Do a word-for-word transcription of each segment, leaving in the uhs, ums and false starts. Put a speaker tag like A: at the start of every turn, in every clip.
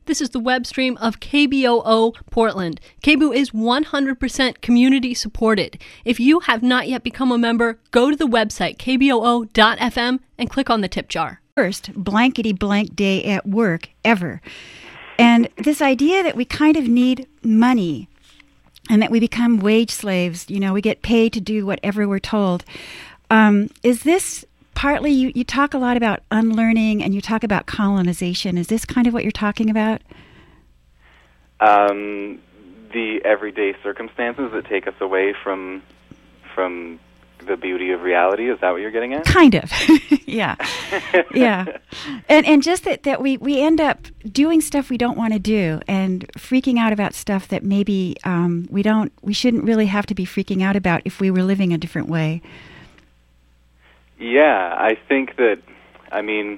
A: This is the web stream of K B O O Portland. K B O O is one hundred percent community supported. If you have not yet become a member, go to the website k b o o dot f m and click on the tip jar.
B: First blankety blank day at work ever. And this idea that we kind of need money and that we become wage slaves, you know, we get paid to do whatever we're told. Um, is this partly, you, you talk a lot about unlearning and you talk about colonization. Is this kind of what you're talking about?
C: Um, the everyday circumstances that take us away from from the beauty of reality. Is that what you're getting at?
B: Kind of. yeah. Yeah. And and just that, that we, we end up doing stuff we don't want to do and freaking out about stuff that maybe um, we don't, we shouldn't really have to be freaking out about if we were living a different way.
C: Yeah, I think that, I mean,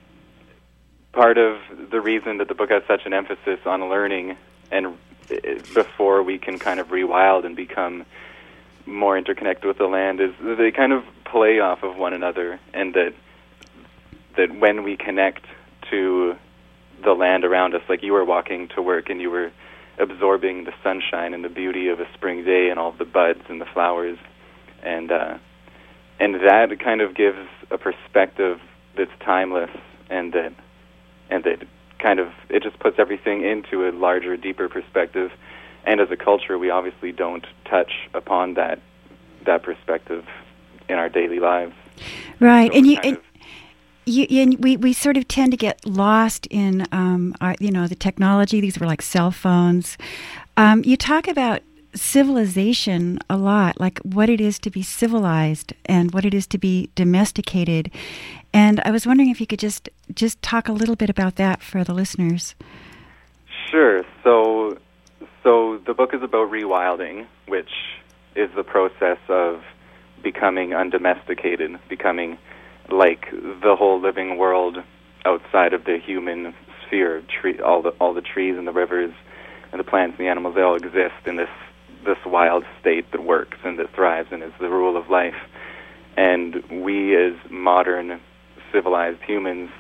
C: part of the reason that the book has such an emphasis on learning and before we can kind of rewild and become more interconnected with the land is that they kind of play off of one another, and that that when we connect to the land around us, like you were walking to work and you were absorbing the sunshine and the beauty of a spring day and all the buds and the flowers, and uh, and that kind of gives a perspective that's timeless, and that and that kind of it just puts everything into a larger, deeper perspective. And as a culture, we obviously don't touch upon that that perspective in our daily lives.
B: Right,
C: so
B: and you and you and we, we sort of tend to get lost in um, our, you know, the technology. These were like cell phones. Um, you talk about civilization a lot, like what it is to be civilized and what it is to be domesticated. And I was wondering if you could just just talk a little bit about that for the listeners.
C: Sure. So. So the book is about rewilding, which is the process of becoming undomesticated, becoming like the whole living world outside of the human sphere. Tree, all the all the trees and the rivers and the plants and the animals, they all exist in this this wild state that works and that thrives and is the rule of life. And we, as modern civilized humans,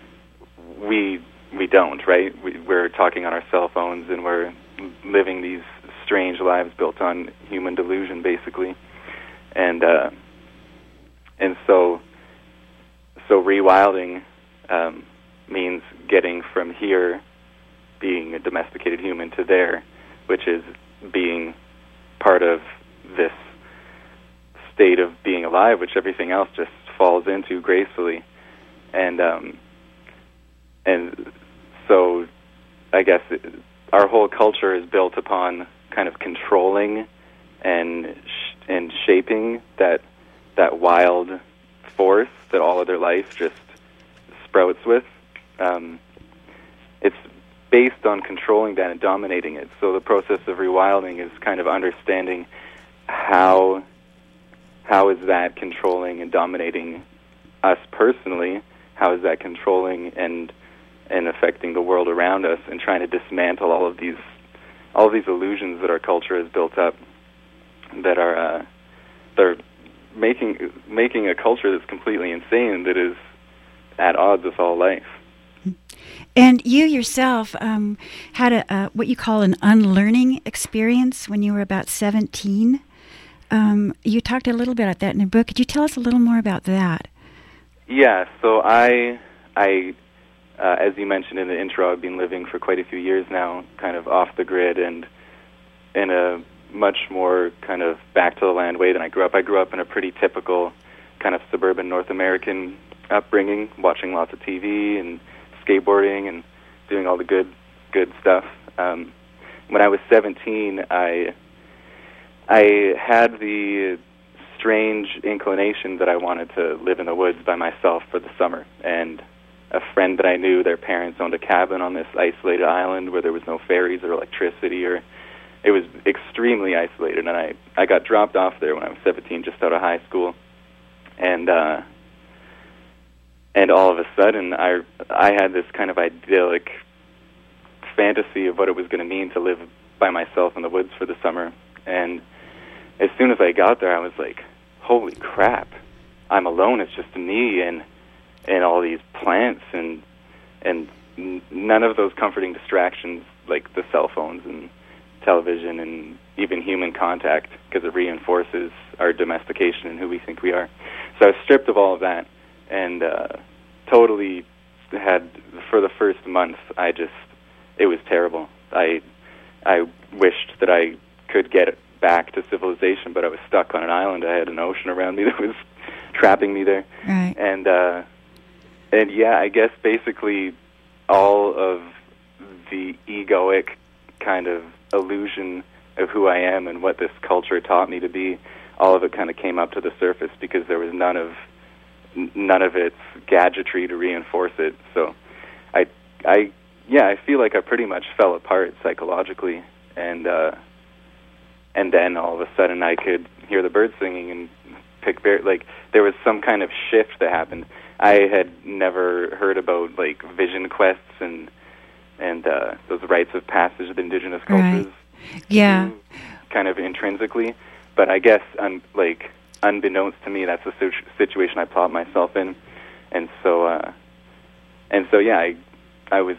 C: we we don't, right? We, we're talking on our cell phones and we're living these strange lives built on human delusion, basically, and uh, and so so rewilding um, means getting from here, being a domesticated human, to there, which is being part of this state of being alive, which everything else just falls into gracefully, and um, and so I guess. It, Our whole culture is built upon kind of controlling and sh- and shaping that that wild force that all other life just sprouts with. Um, it's based on controlling that and dominating it. So the process of rewilding is kind of understanding how how is that controlling and dominating us personally? How is that controlling and and affecting the world around us, and trying to dismantle all of these, all of these illusions that our culture has built up, that are, uh, they're making making a culture that's completely insane, that is at odds with all life.
B: And you yourself um, had a uh, what you call an unlearning experience when you were about seventeen. Um, you talked a little bit about that in the book. Could you tell us a little more about that?
C: Yeah. So I I. Uh, as you mentioned in the intro, I've been living for quite a few years now, kind of off the grid and in a much more kind of back-to-the-land way than I grew up. I grew up in a pretty typical kind of suburban North American upbringing, watching lots of T V and skateboarding and doing all the good good stuff. Um, when I was seventeen, I I had the strange inclination that I wanted to live in the woods by myself for the summer, and a friend that I knew, their parents owned a cabin on this isolated island where there was no ferries or electricity, or it was extremely isolated. And I, I got dropped off there when I was seventeen, just out of high school. And uh, and all of a sudden, I I had this kind of idyllic fantasy of what it was going to mean to live by myself in the woods for the summer. And as soon as I got there, I was like, holy crap, I'm alone. It's just me and and all these plants and and n- none of those comforting distractions like the cell phones and television and even human contact, because it reinforces our domestication and who we think we are. So I was stripped of all of that and uh, totally had, for the first month, I just, it was terrible. I I wished that I could get back to civilization, but I was stuck on an island. I had an ocean around me that was trapping me there.
B: Right.
C: And, uh, and yeah, I guess basically all of the egoic kind of illusion of who I am and what this culture taught me to be, all of it kind of came up to the surface because there was none of none of its gadgetry to reinforce it. So I, I, yeah, I feel like I pretty much fell apart psychologically, and uh, and then all of a sudden I could hear the birds singing and pick bear. Like there was some kind of shift that happened. I had never heard about like vision quests and and uh, those rites of passage of indigenous cultures.
B: Right. Yeah.
C: Kind of intrinsically, but I guess un- like unbeknownst to me, that's the situ- situation I plot myself in, and so uh, and so yeah, I I was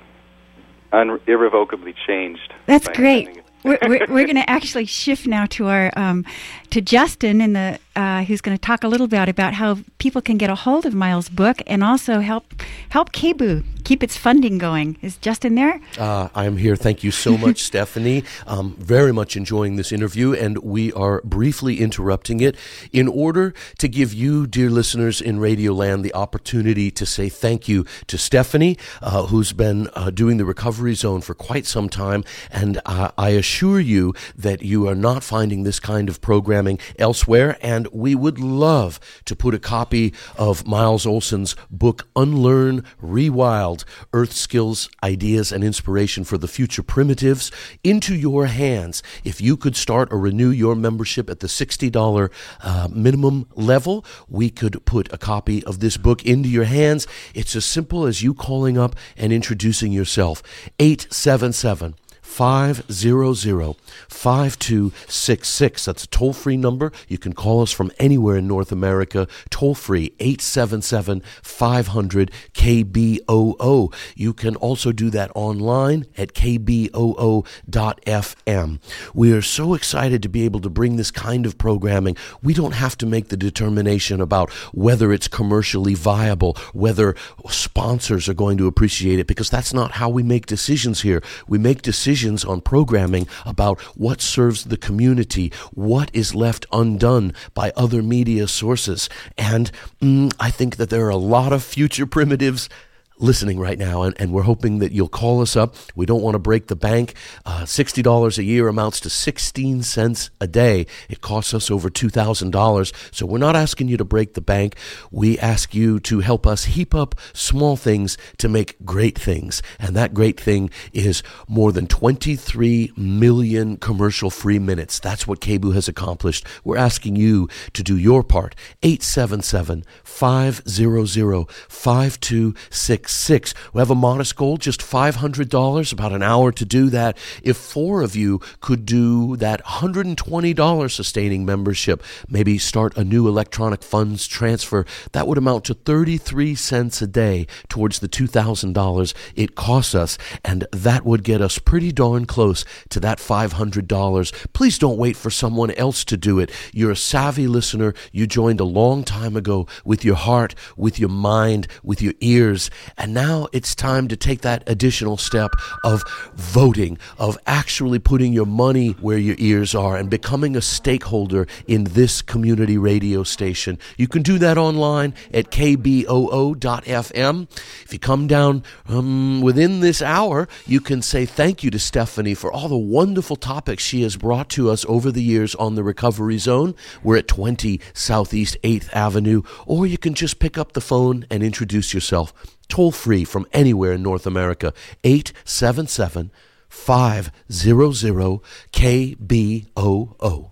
C: un- irrevocably changed.
B: That's great. we're we're, we're going to actually shift now to our um, to Justin in the uh, who's going to talk a little bit about how people can get a hold of Miles' book and also help help K B O keep its funding going. Is Justin there?
D: Uh, I'm here. Thank you so much, Stephanie. Um, very much enjoying this interview, and we are briefly interrupting it in order to give you, dear listeners in Radio Land, the opportunity to say thank you to Stephanie, uh, who's been uh, doing the Recovery Zone for quite some time, and uh, I assure you that you are not finding this kind of programming elsewhere, and we would love to put a copy of Miles Olson's book, Unlearn, Rewild, Earth Skills, Ideas, and Inspiration for the Future Primitives, into your hands. If you could start or renew your membership at the sixty dollars uh, minimum level, we could put a copy of this book into your hands. It's as simple as you calling up and introducing yourself. eight seven seven, five hundred, five two six six. That's a toll-free number. You can call us from anywhere in North America. Toll-free, eight seven seven, five hundred, K B O O. You can also do that online at K B O O dot F M. We are so excited to be able to bring this kind of programming. We don't have to make the determination about whether it's commercially viable, whether sponsors are going to appreciate it, because that's not how we make decisions here. We make decisions on programming about what serves the community, what is left undone by other media sources. And mm, I think that there are a lot of future primitives listening right now, and, and we're hoping that you'll call us up. We don't want to break the bank. Uh, sixty dollars a year amounts to sixteen cents a day. It costs us over two thousand dollars, so we're not asking you to break the bank. We ask you to help us heap up small things to make great things, and that great thing is more than twenty-three million commercial-free minutes. That's what K B O has accomplished. We're asking you to do your part. eight seven seven, five hundred, five two six six. We have a modest goal, just five hundred dollars, about an hour to do that. If four of you could do that one hundred twenty dollars sustaining membership, maybe start a new electronic funds transfer, that would amount to thirty-three cents a day towards the two thousand dollars it costs us, and that would get us pretty darn close to that five hundred dollars. Please don't wait for someone else to do it. You're a savvy listener. You joined a long time ago with your heart, with your mind, with your ears. And now it's time to take that additional step of voting, of actually putting your money where your ears are and becoming a stakeholder in this community radio station. You can do that online at K B O O dot F M. If you come down um, within this hour, you can say thank you to Stephanie for all the wonderful topics she has brought to us over the years on the Recovery Zone. We're at twenty Southeast eighth Avenue, or you can just pick up the phone and introduce yourself. Toll-free from anywhere in North America, eight seven seven, five hundred, K B O O.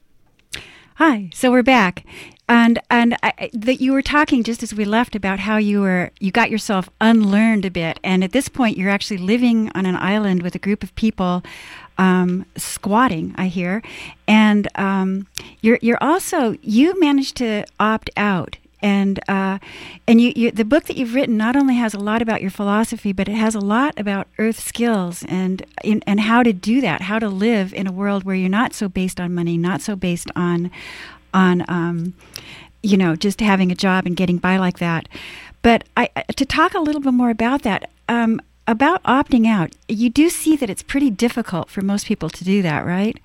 B: Hi, so we're back. And and I, that you were talking just as we left about how you were you got yourself unlearned a bit, and at this point you're actually living on an island with a group of people, um, squatting, I hear, and um, you're you're also you managed to opt out And uh, and you, you, the book that you've written not only has a lot about your philosophy, but it has a lot about earth skills and in, and how to do that, how to live in a world where you're not so based on money, not so based on on um, you know, just having a job and getting by like that. But I, to talk a little bit more about that, um, about opting out, you do see that it's pretty difficult for most people to do that, right?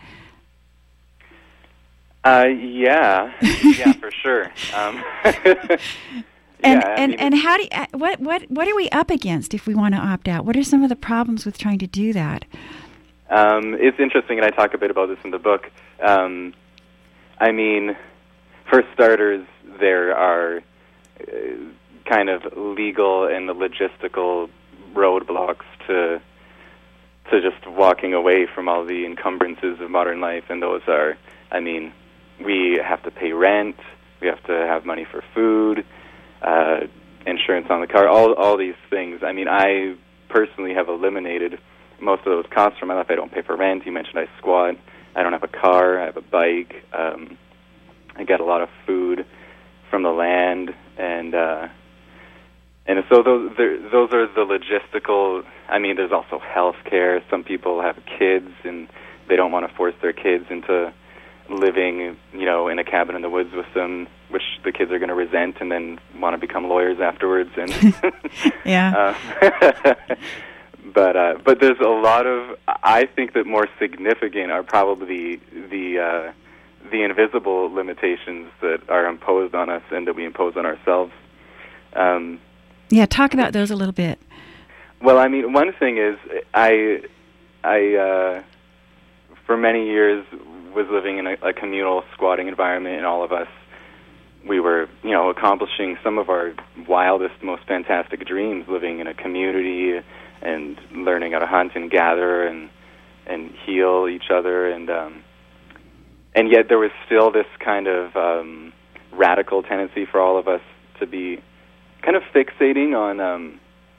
C: Uh, yeah, yeah, for sure. Um, yeah,
B: and
C: I
B: and,
C: mean,
B: and how do you, what what what are we up against if we want to opt out? What are some of the problems with trying to do that?
C: Um, it's interesting, and I talk a bit about this in the book. Um, I mean, for starters, there are uh, kind of legal and logistical roadblocks to to just walking away from all the encumbrances of modern life, and those are, I mean, we have to pay rent, we have to have money for food, uh, insurance on the car, all all these things. I mean, I personally have eliminated most of those costs from my life. I don't pay for rent. You mentioned I squat. I don't have a car. I have a bike. Um, I get a lot of food from the land, and uh, and so those those are the logistical. I mean, there's also health care. Some people have kids, and they don't want to force their kids into living, you know, in a cabin in the woods with them, which the kids are going to resent and then want to become lawyers afterwards. And
B: yeah.
C: uh, but uh, but there's a lot of. I think that more significant are probably the the, uh, the invisible limitations that are imposed on us and that we impose on ourselves. Um,
B: yeah, talk about those a little bit.
C: Well, I mean, one thing is I I uh, for many years was living in a, a communal squatting environment, and all of us, we were, you know, accomplishing some of our wildest, most fantastic dreams, living in a community and learning how to hunt and gather and and heal each other, and um, and yet there was still this kind of um, radical tendency for all of us to be kind of fixating on um,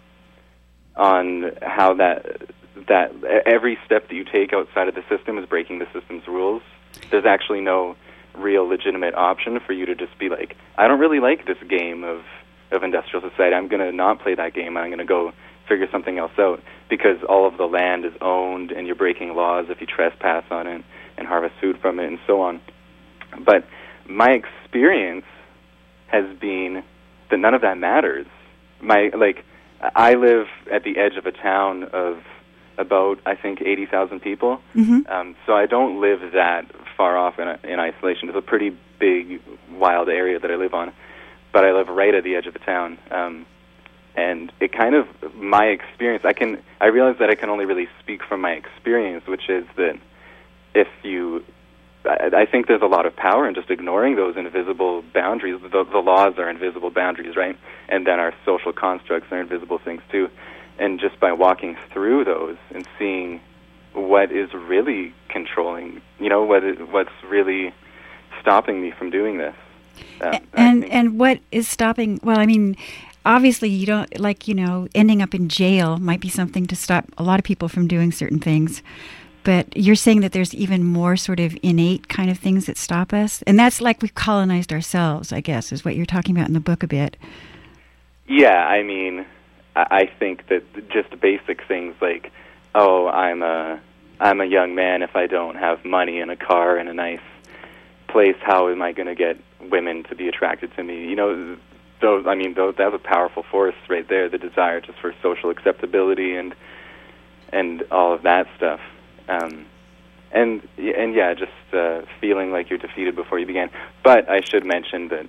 C: on how that that every step that you take outside of the system is breaking the system's rules. There's actually no real legitimate option for you to just be like, I don't really like this game of, of industrial society. I'm going to not play that game. I'm going to go figure something else out, because all of the land is owned and you're breaking laws if you trespass on it and harvest food from it and so on. But my experience has been that none of that matters. My like, I live at the edge of a town of about, I think, eighty thousand people.
B: Mm-hmm.
C: Um, so I don't live that far off in, in isolation. It's a pretty big, wild area that I live on. But I live right at the edge of the town. Um, and it kind of, my experience, I can, I realize that I can only really speak from my experience, which is that if you, I, I think there's a lot of power in just ignoring those invisible boundaries. The, the laws are invisible boundaries, right? And then our social constructs are invisible things too. And just by walking through those and seeing what is really controlling, you know, what is, what's really stopping me from doing this. Um,
B: and and what is stopping, well, I mean, obviously you don't, like, you know, ending up in jail might be something to stop a lot of people from doing certain things. But you're saying that there's even more sort of innate kind of things that stop us? And that's like we've colonized ourselves, I guess, is what you're talking about in the book a bit.
C: Yeah, I mean, I think that just basic things like, oh, I'm a I'm a young man. If I don't have money and a car and a nice place, how am I going to get women to be attracted to me? You know, those. I mean, those, that's a powerful force right there. The desire just for social acceptability and and all of that stuff. Um, and and yeah, just uh, feeling like you're defeated before you began. But I should mention that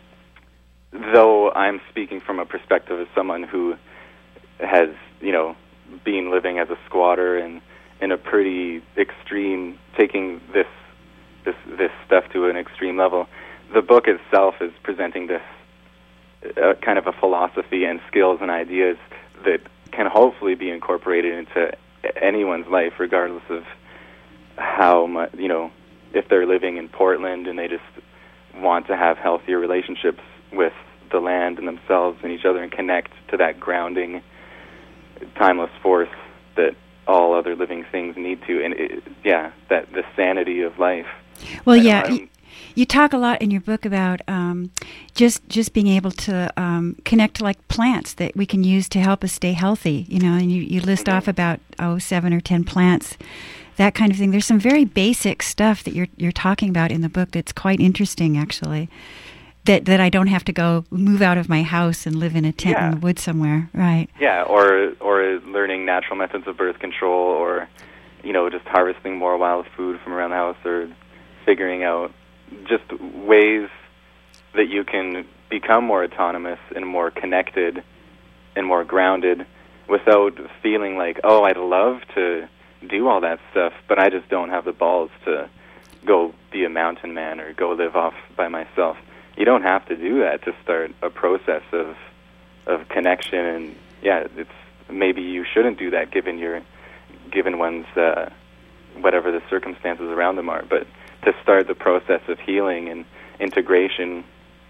C: though I'm speaking from a perspective of someone who has, you know, been living as a squatter and in a pretty extreme, taking this this this stuff to an extreme level, the book itself is presenting this uh, kind of a philosophy and skills and ideas that can hopefully be incorporated into anyone's life, regardless of how much, you know, if they're living in Portland and they just want to have healthier relationships with the land and themselves and each other and connect to that grounding, timeless force that all other living things need to, and it, yeah, that the sanity of life.
B: Well,
C: I
B: yeah,
C: don't,
B: You talk a lot in your book about um, just just being able to um, connect to like plants that we can use to help us stay healthy. You know, and you, you list mm-hmm. off about oh seven or ten plants, that kind of thing. There's some very basic stuff that you're you're talking about in the book that's quite interesting, actually. That that I don't have to go move out of my house and live in a tent
C: yeah.
B: in the woods somewhere, right?
C: Yeah, or or learning natural methods of birth control, or you know, just harvesting more wild food from around the house, or figuring out just ways that you can become more autonomous and more connected and more grounded without feeling like, oh, I'd love to do all that stuff, but I just don't have the balls to go be a mountain man or go live off by myself. You don't have to do that to start a process of of connection, and yeah, it's maybe you shouldn't do that given your given one's uh, whatever the circumstances around them are, but to start the process of healing and integration,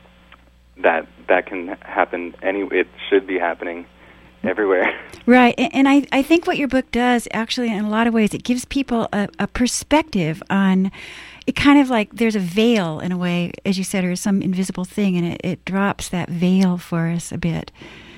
C: that that can happen any it should be happening everywhere.
B: Right, and, and I, I think what your book does, actually, in a lot of ways, it gives people a, a perspective on, it kind of like there's a veil, in a way, as you said, or some invisible thing, and it, it drops that veil for us a bit.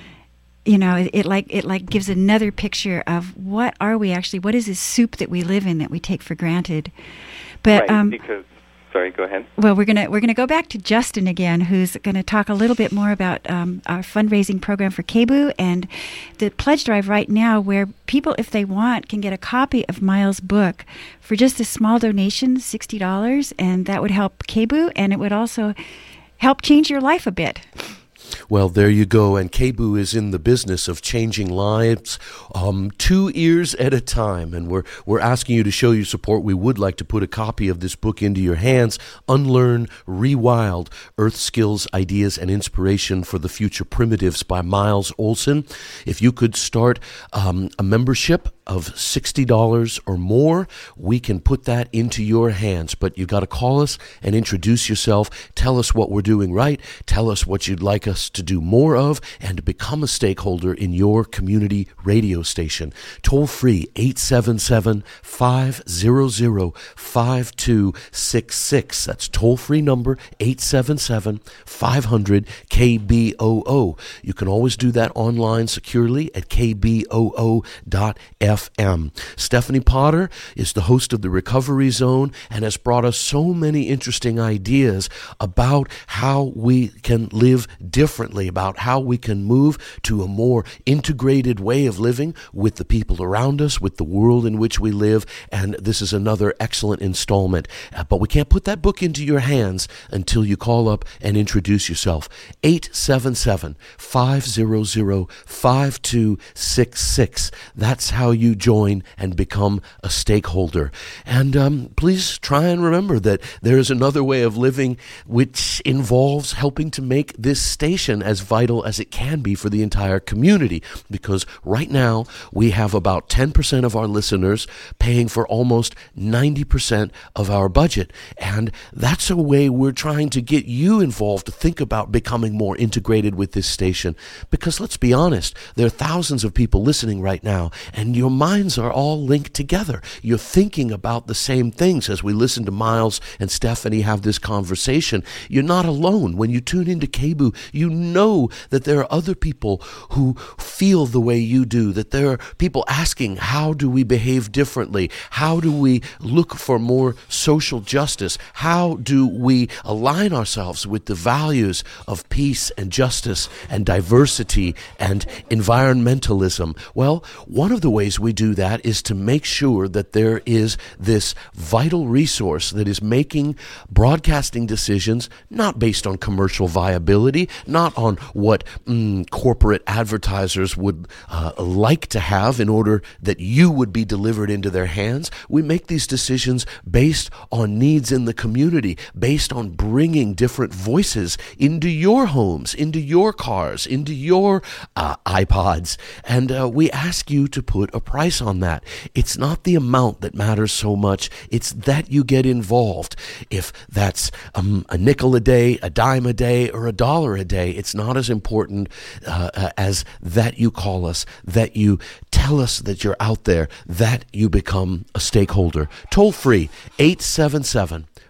B: You know, it, it like it like gives another picture of what are we actually, what is this soup that we live in that we take for granted. But
C: right,
B: um,
C: because Sorry, go ahead.
B: Well, we're gonna we're gonna go back to Justin again, who's going to talk a little bit more about um, our fundraising program for K B U and the pledge drive right now, where people, if they want, can get a copy of Miles' book for just a small donation, sixty dollars, and that would help K B U, and it would also help change your life a bit.
D: Well, there you go. And K B U is in the business of changing lives um, two ears at a time. And we're we're asking you to show your support. We would like to put a copy of this book into your hands, Unlearn, Rewild, Earth Skills, Ideas, and Inspiration for the Future Primitives by Miles Olson. If you could start um, a membership of sixty dollars or more, we can put that into your hands. But you've got to call us and introduce yourself. Tell us what we're doing right. Tell us what you'd like us to do more of, and become a stakeholder in your community radio station. Toll free, eight seven seven, five hundred, five two six six. That's toll free number, eight seven seven, five hundred, K B O O. You can always do that online securely at k b o o dot f m. Stephanie Potter is the host of the Recovery Zone and has brought us so many interesting ideas about how we can live differently, about how we can move to a more integrated way of living with the people around us, with the world in which we live, and this is another excellent installment. Uh, but we can't put that book into your hands until you call up and introduce yourself. eight seven seven, five hundred, five two six six. That's how you join and become a stakeholder. And um, please try and remember that there is another way of living which involves helping to make this station as vital as it can be for the entire community, because right now we have about ten percent of our listeners paying for almost ninety percent of our budget, and that's a way we're trying to get you involved to think about becoming more integrated with this station, because let's be honest, there are thousands of people listening right now, and your minds are all linked together. You're thinking about the same things as we listen to Miles and Stephanie have this conversation. You're not alone. When you tune into K B U, you know that there are other people who feel the way you do, that there are people asking, how do we behave differently? How do we look for more social justice? How do we align ourselves with the values of peace and justice and diversity and environmentalism? Well, one of the ways we do that is to make sure that there is this vital resource that is making broadcasting decisions not based on commercial viability, not on what mm, corporate advertisers would uh, like to have in order that you would be delivered into their hands. We make these decisions based on needs in the community, based on bringing different voices into your homes, into your cars, into your uh, iPods. And uh, we ask you to put a price on that. It's not the amount that matters so much. It's that you get involved. If that's um, a nickel a day, a dime a day, or a dollar a day, it's not as important uh, uh, as that you call us, that you tell us that you're out there, that you become a stakeholder. Toll free, eight seven seven,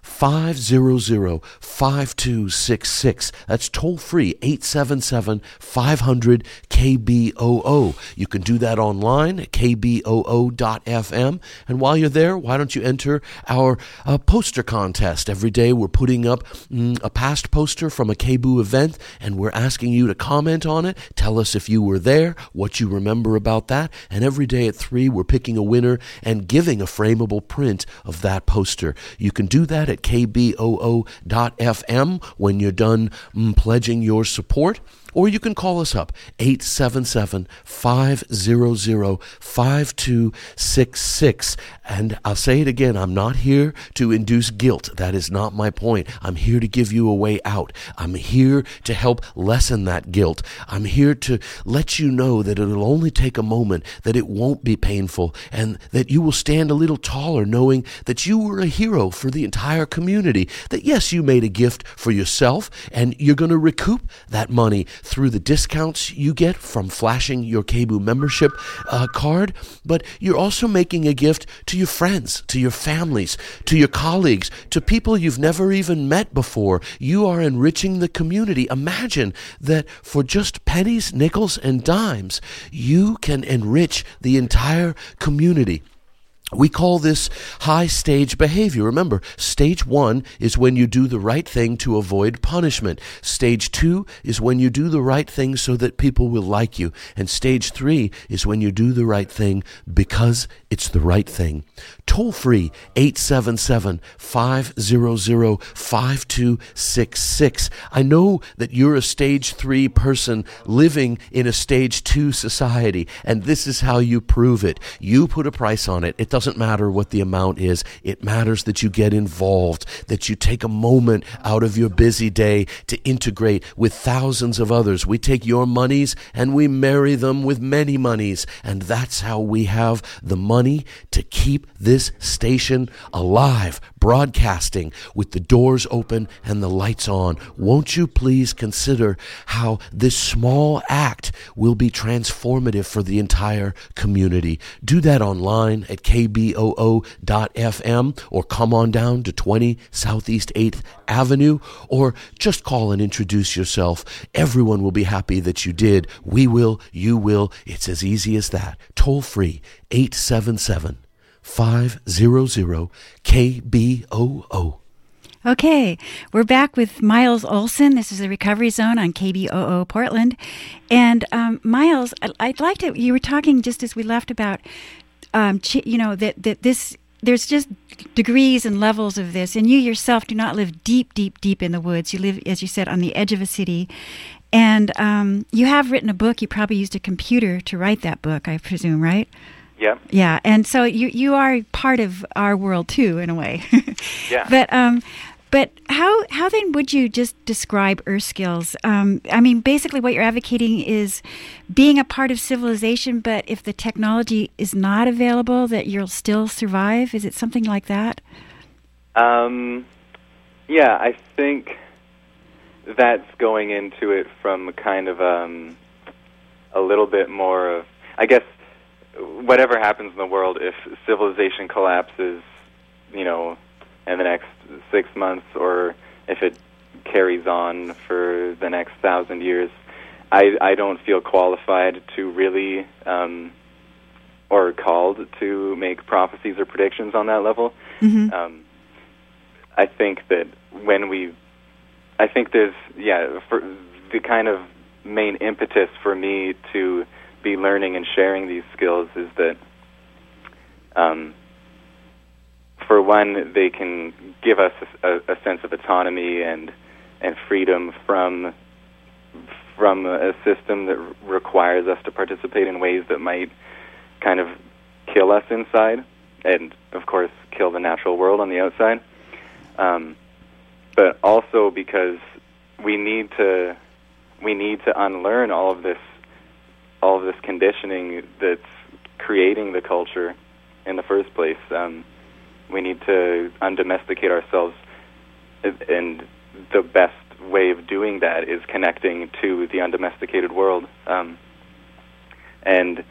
D: five hundred, five two six six. That's toll free, eight seven seven, five hundred, K B O O. You can do that online at k b o o dot f m. And while you're there, why don't you enter our uh, poster contest? Every day we're putting up mm, a past poster from a K B O O event, and we're asking you to comment on it. Tell us if you were there, what you remember about that. And every day at three, we're picking a winner and giving a frameable print of that poster. You can do that at k b o o dot f m when you're done mm, pledging your support. Or you can call us up, eight seven seven, five hundred, five two six six. And I'll say it again, I'm not here to induce guilt. That is not my point. I'm here to give you a way out. I'm here to help lessen that guilt. I'm here to let you know that it'll only take a moment, that it won't be painful, and that you will stand a little taller knowing that you were a hero for the entire community. That yes, you made a gift for yourself, and you're going to recoup that money through the discounts you get from flashing your K B O O membership uh, card, but you're also making a gift to your friends, to your families, to your colleagues, to people you've never even met before. You are enriching the community. Imagine that for just pennies, nickels, and dimes, you can enrich the entire community. We call this high stage behavior. Remember, stage one is when you do the right thing to avoid punishment. Stage two is when you do the right thing so that people will like you. And stage three is when you do the right thing because it's the right thing. Toll free, eight seven seven, five hundred, five two six six. I know that you're a stage three person living in a stage two society, and this is how you prove it. You put a price on it. It doesn't doesn't matter what the amount is. It matters that you get involved, that you take a moment out of your busy day to integrate with thousands of others. We take your monies and we marry them with many monies, and that's how we have the money to keep this station alive, broadcasting with the doors open and the lights on. Won't you please consider how this small act will be transformative for the entire community? Do that online at k b o o dot f m, or come on down to twenty Southeast eighth Avenue, or just call and introduce yourself. Everyone will be happy that you did. We will, you will. It's as easy as that. Toll free, eight seven seven, five hundred, K B O O.
B: Okay, we're back with Miles Olson. This is the Recovery Zone on K B O O Portland. And um, Miles, I'd like to, you were talking just as we left about, um, you know, that, that this, there's just degrees and levels of this. And you yourself do not live deep, deep, deep in the woods. You live, as you said, on the edge of a city. And um, you have written a book. You probably used a computer to write that book, I presume, right?
C: Yeah.
B: Yeah, and so you you are part of our world too, in a way.
C: Yeah.
B: But um, but how how then would you just describe Earth Skills? Um, I mean, basically, what you're advocating is being a part of civilization, but if the technology is not available, that you'll still survive. Is it something like that?
C: Um, yeah, I think that's going into it from kind of um, a little bit more of, I guess, whatever happens in the world, if civilization collapses, you know, in the next six months, or if it carries on for the next thousand years, I, I don't feel qualified to really, um, or called to make prophecies or predictions on that level.
B: Mm-hmm.
C: Um, I think that when we, I think there's, yeah, for the kind of main impetus for me to be learning and sharing these skills is that, um, for one, they can give us a, a sense of autonomy and and freedom from from a system that r- requires us to participate in ways that might kind of kill us inside, and of course kill the natural world on the outside. Um, but also because we need to we need to unlearn all of this. all of this conditioning that's creating the culture in the first place. Um, we need to undomesticate ourselves, and the best way of doing that is connecting to the undomesticated world. Um, and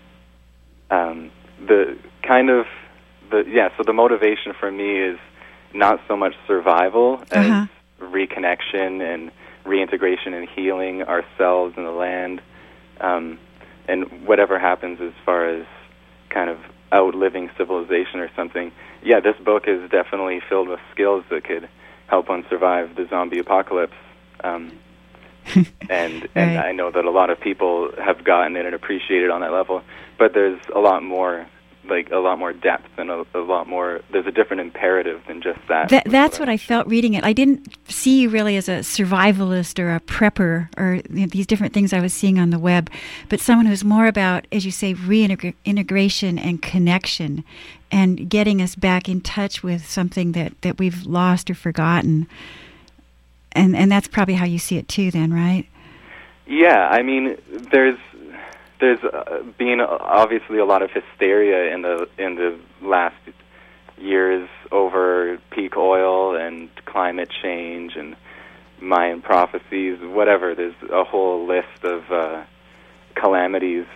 C: um, the kind of, the yeah, so the motivation for me is not so much survival as
B: Uh-huh.
C: reconnection and reintegration and healing ourselves and the land, um, and whatever happens as far as kind of outliving civilization or something. Yeah, this book is definitely filled with skills that could help one survive the zombie apocalypse. Um, and and
B: Right.
C: I know that a lot of people have gotten it and appreciate it on that level, but there's a lot more, like a lot more depth and a, a lot more. There's a different imperative than just that.
B: That, that's what I felt reading it. I didn't see you really as a survivalist or a prepper or you know, these different things I was seeing on the web, but someone who's more about, as you say, reintegration and connection and getting us back in touch with something that, that we've lost or forgotten. And and that's probably how you see it too then, right?
C: Yeah, I mean, there's there's uh, been obviously a lot of hysteria in the in the last years over peak oil and climate change and Mayan prophecies, whatever. There's a whole list of uh, calamities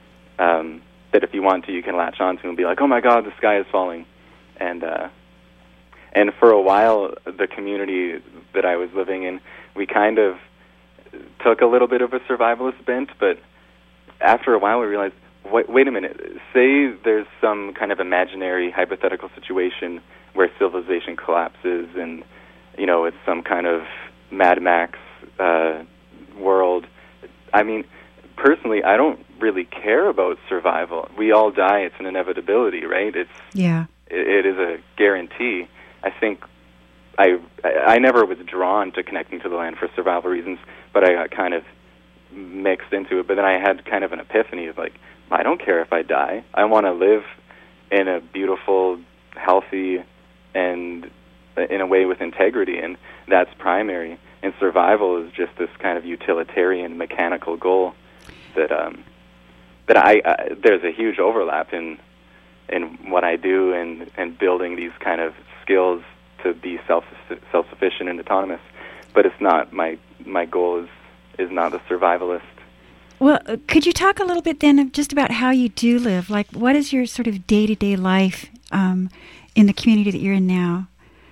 C: um, that if you want to, you can latch onto and be like, oh my God, the sky is falling. And uh, and for a while, the community that I was living in, we kind of took a little bit of a survivalist bent, but after a while we realized, wait, wait a minute, say there's some kind of imaginary hypothetical situation where civilization collapses and, you know, it's some kind of Mad Max uh, world. I mean, personally, I don't really care about survival. We all die. It's an inevitability, right? It's
B: Yeah.
C: It, it is a guarantee. I think I, I never was drawn to connecting to the land for survival reasons, but I got kind of mixed into it. But then I had kind of an epiphany of like, I don't care if I die. I want to live in a beautiful, healthy, and in a way with integrity, and that's primary. And survival is just this kind of utilitarian, mechanical goal that um, that I, I there's a huge overlap in in what I do and and building these kind of skills to be self self sufficient and autonomous. But it's not my my goal is is not the survivalist.
B: Well, uh, could you talk a little bit then of just about how you do live? Like, what is your sort of day-to-day life um, in the community that you're in now?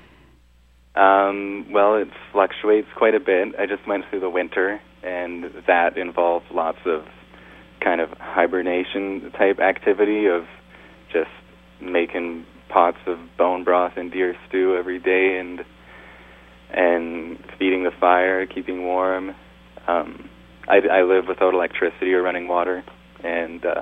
C: Um, well, it fluctuates quite a bit. I just went through the winter, and that involved lots of kind of hibernation-type activity of just making pots of bone broth and deer stew every day and and feeding the fire, keeping warm. Um, I, I live without electricity or running water, and uh,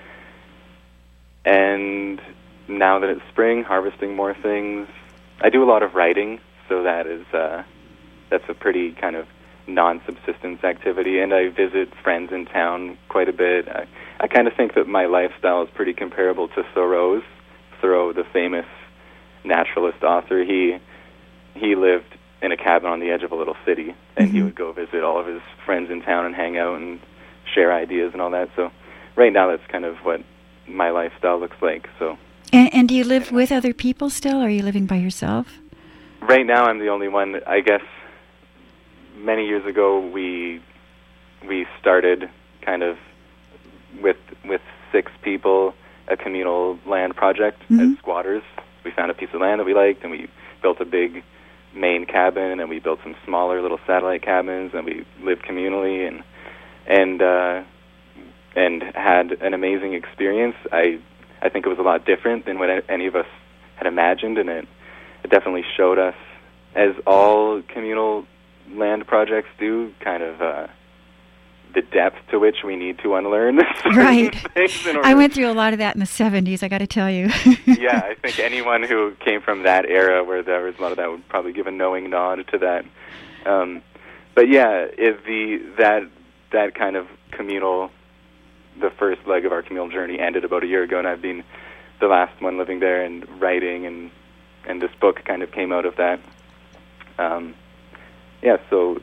C: and now that it's spring, harvesting more things. I do a lot of writing, so that is uh, that's a pretty kind of non-subsistence activity, and I visit friends in town quite a bit. I, I kind of think that my lifestyle is pretty comparable to Thoreau's. Thoreau, the famous naturalist author, he he lived in a cabin on the edge of a little city, and mm-hmm. he would go visit all of his friends in town and hang out and share ideas and all that. So right now that's kind of what my lifestyle looks like. So.
B: And, and do you live with other people still, or are you living by yourself?
C: Right now I'm the only one. I guess many years ago we we started kind of with with six people a communal land project
B: mm-hmm.
C: as squatters. We found a piece of land that we liked, and we built a big main cabin, and we built some smaller little satellite cabins, and we lived communally and and uh, and had an amazing experience. I I think it was a lot different than what any of us had imagined, and it, it definitely showed us, as all communal land projects do, kind of uh, the depth to which we need to unlearn
B: right.
C: things in order.
B: I went through a lot of that in the seventies, I got to tell you.
C: Yeah, I think anyone who came from that era where there was a lot of that would probably give a knowing nod to that. Um, but yeah, if the that that kind of communal, the first leg of our communal journey ended about a year ago, and I've been the last one living there and writing, and and this book kind of came out of that. Um, yeah, so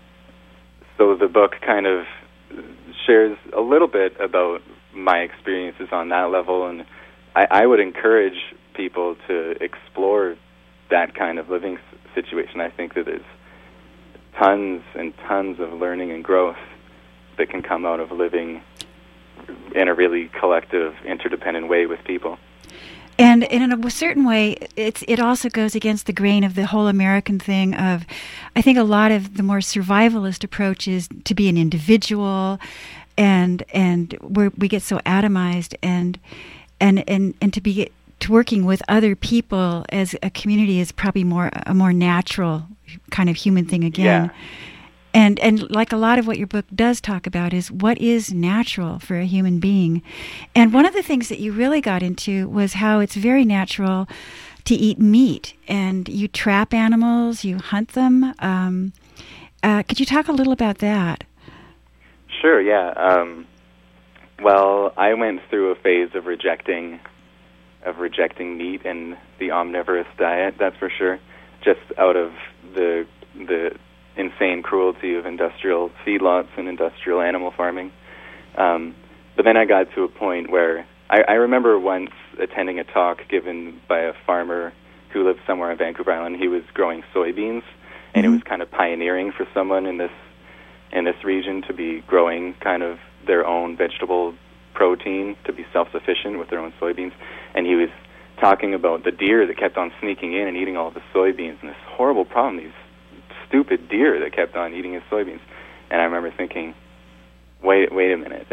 C: so the book kind of shares a little bit about my experiences on that level, and I, I would encourage people to explore that kind of living situation. I think that there's tons and tons of learning and growth that can come out of living in a really collective, interdependent way with people.
B: And, and in a certain way, it's it also goes against the grain of the whole American thing of, I think a lot of the more survivalist approach is to be an individual, and and where we get so atomized, and and and and to be to working with other people as a community is probably more a more natural kind of human thing again.
C: Yeah.
B: And and like a lot of what your book does talk about is what is natural for a human being. And one of the things that you really got into was how it's very natural to eat meat. And you trap animals, you hunt them. Um, uh, could you talk a little about that?
C: Sure, yeah. Um, well, I went through a phase of rejecting of rejecting meat and the omnivorous diet, that's for sure, just out of the the insane cruelty of industrial feedlots and industrial animal farming. Um, but then I got to a point where I, I remember once attending a talk given by a farmer who lived somewhere on Vancouver Island. He was growing soybeans, and mm-hmm. it was kind of pioneering for someone in this in this region to be growing kind of their own vegetable protein, to be self-sufficient with their own soybeans. And he was talking about the deer that kept on sneaking in and eating all the soybeans, and this horrible problem, these stupid deer that kept on eating his soybeans. And I remember thinking, wait wait a minute.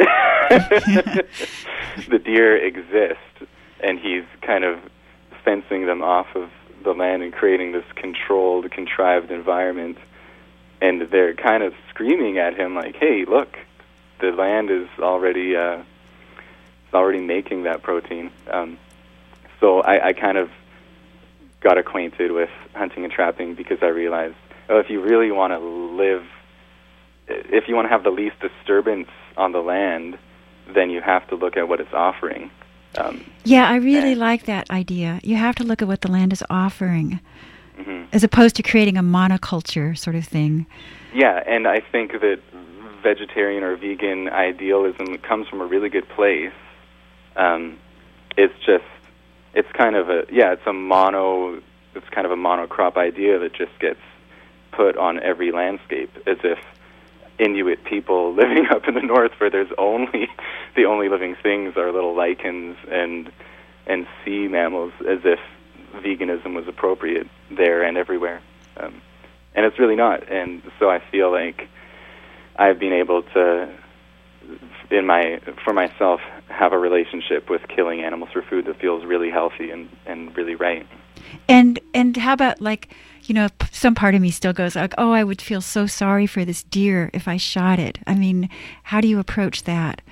C: The deer exist, and he's kind of fencing them off of the land and creating this controlled, contrived environment. And they're kind of screaming at him like, hey, look, the land is already uh, it's already making that protein. Um, so I, I kind of got acquainted with hunting and trapping because I realized, oh, if you really want to live, if you want to have the least disturbance on the land, then you have to look at what it's offering. Um,
B: yeah, I really like that idea. You have to look at what the land is offering, mm-hmm. as opposed to creating a monoculture sort of thing.
C: Yeah, and I think that vegetarian or vegan idealism comes from a really good place. Um, it's just, it's kind of a, yeah, it's a mono, it's kind of a monocrop idea that just gets put on every landscape, as if Inuit people living up in the north, where there's only the only living things are little lichens and and sea mammals, as if veganism was appropriate there and everywhere, um, and it's really not. And so I feel like I've been able to, in my for myself, have a relationship with killing animals for food that feels really healthy and, and really right.
B: And and how about, like, you know, some part of me still goes like, oh, I would feel so sorry for this deer if I shot it. I mean, how do you approach that?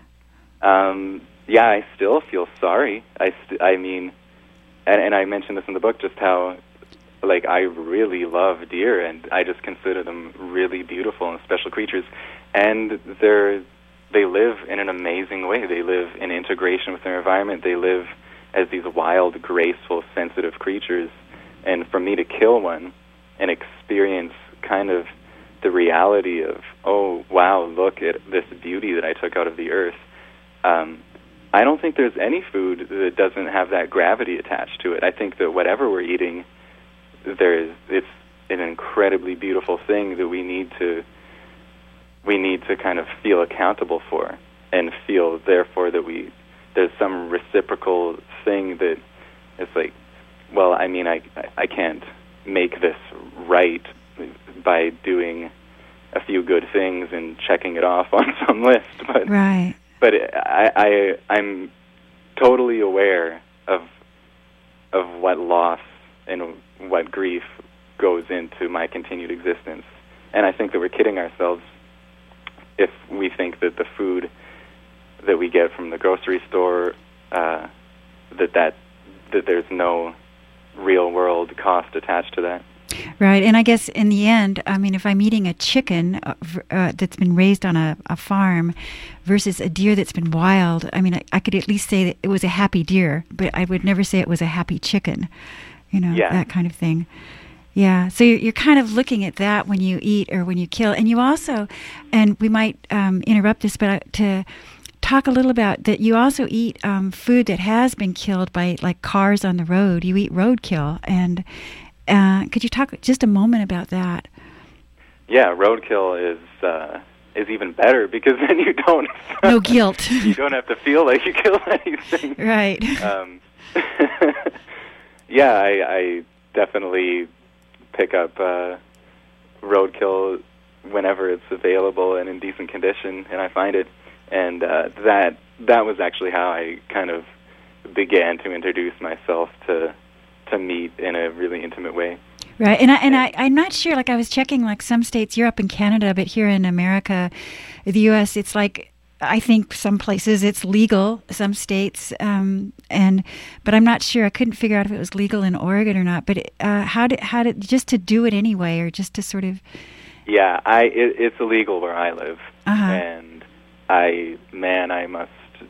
C: Um, yeah, I still feel sorry. I, st- I mean, and, and I mentioned this in the book, just how, like, I really love deer, and I just consider them really beautiful and special creatures. And they're they live in an amazing way. They live in integration with their environment. They live as these wild, graceful, sensitive creatures. And for me to kill one and experience kind of the reality of, oh, wow, look at this beauty that I took out of the earth, um, I don't think there's any food that doesn't have that gravity attached to it. I think that whatever we're eating, there is, it's an incredibly beautiful thing that we need to we need to kind of feel accountable for, and feel, therefore, that we there's some reciprocal thing that it's like, well, I mean, I I can't make this right by doing a few good things and checking it off on some list, but
B: right.
C: But I, I I'm totally aware of of what loss and what grief goes into my continued existence, and I think that we're kidding ourselves if we think that the food that we get from the grocery store, uh, that that that there's no real world cost attached to that.
B: Right, and I guess in the end, I mean, if I'm eating a chicken uh, uh, that's been raised on a, a farm versus a deer that's been wild, I mean, I, I could at least say that it was a happy deer, but I would never say it was a happy chicken, you know,
C: yeah.
B: that kind of thing. Yeah, so you're, you're kind of looking at that when you eat or when you kill. And you also, and we might um, interrupt this, but uh, to talk a little about that, you also eat um, food that has been killed by, like, cars on the road. You eat roadkill, and Uh, could you talk just a moment about that?
C: Yeah, roadkill is uh, is even better, because then you don't
B: no guilt.
C: You don't have to feel like you killed anything.
B: Right.
C: Um, yeah, I, I definitely pick up uh, roadkill whenever it's available and in decent condition, and I find it. And uh, that that was actually how I kind of began to introduce myself to to meat in a really intimate way.
B: Right, and I, and I, I'm not sure. Like I was checking, like some states, you're up in Canada, but here in America, the U S, it's like I think some places it's legal, some states, um, and but I'm not sure. I couldn't figure out if it was legal in Oregon or not. But uh, how did how did just to do it anyway, or just to sort of?
C: Yeah, I it, it's illegal where I live,
B: uh-huh.
C: and I man, I must.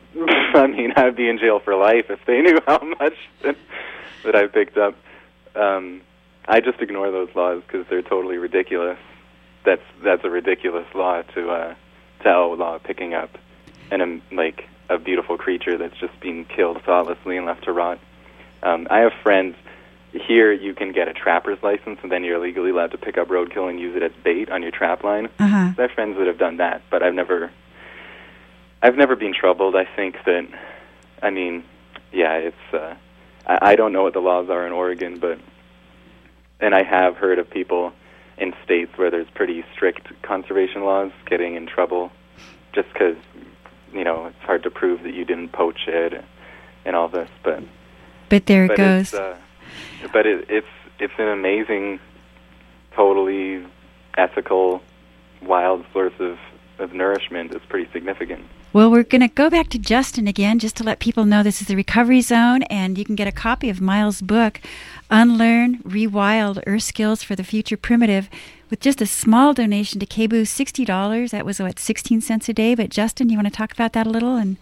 C: I mean, I'd be in jail for life if they knew how much that, that I picked up. Um, I just ignore those laws because they're totally ridiculous. That's that's a ridiculous law to uh, to outlaw picking up and um, like a beautiful creature that's just being killed thoughtlessly and left to rot. Um, I have friends here. You can get a trapper's license, and then you're legally allowed to pick up roadkill and use it as bait on your trap line.
B: Uh-huh.
C: I have friends that have done that, but I've never, I've never been troubled. I think that, I mean, yeah, it's. Uh, I, I don't know what the laws are in Oregon, but. And I have heard of people in states where there's pretty strict conservation laws getting in trouble just because, you know, it's hard to prove that you didn't poach it and all this. But
B: but there it
C: but
B: goes.
C: It's, uh, but it, it's it's an amazing, totally ethical, wild source of, of nourishment. It's pretty significant.
B: Well, we're going to go back to Justin again just to let people know this is the Recovery Zone, and you can get a copy of Miles' book, Unlearn, Rewild, Earth Skills for the Future Primitive, with just a small donation to K B O O, sixty dollars. That was, what, sixteen cents a day? But Justin, you want to talk about that a little? And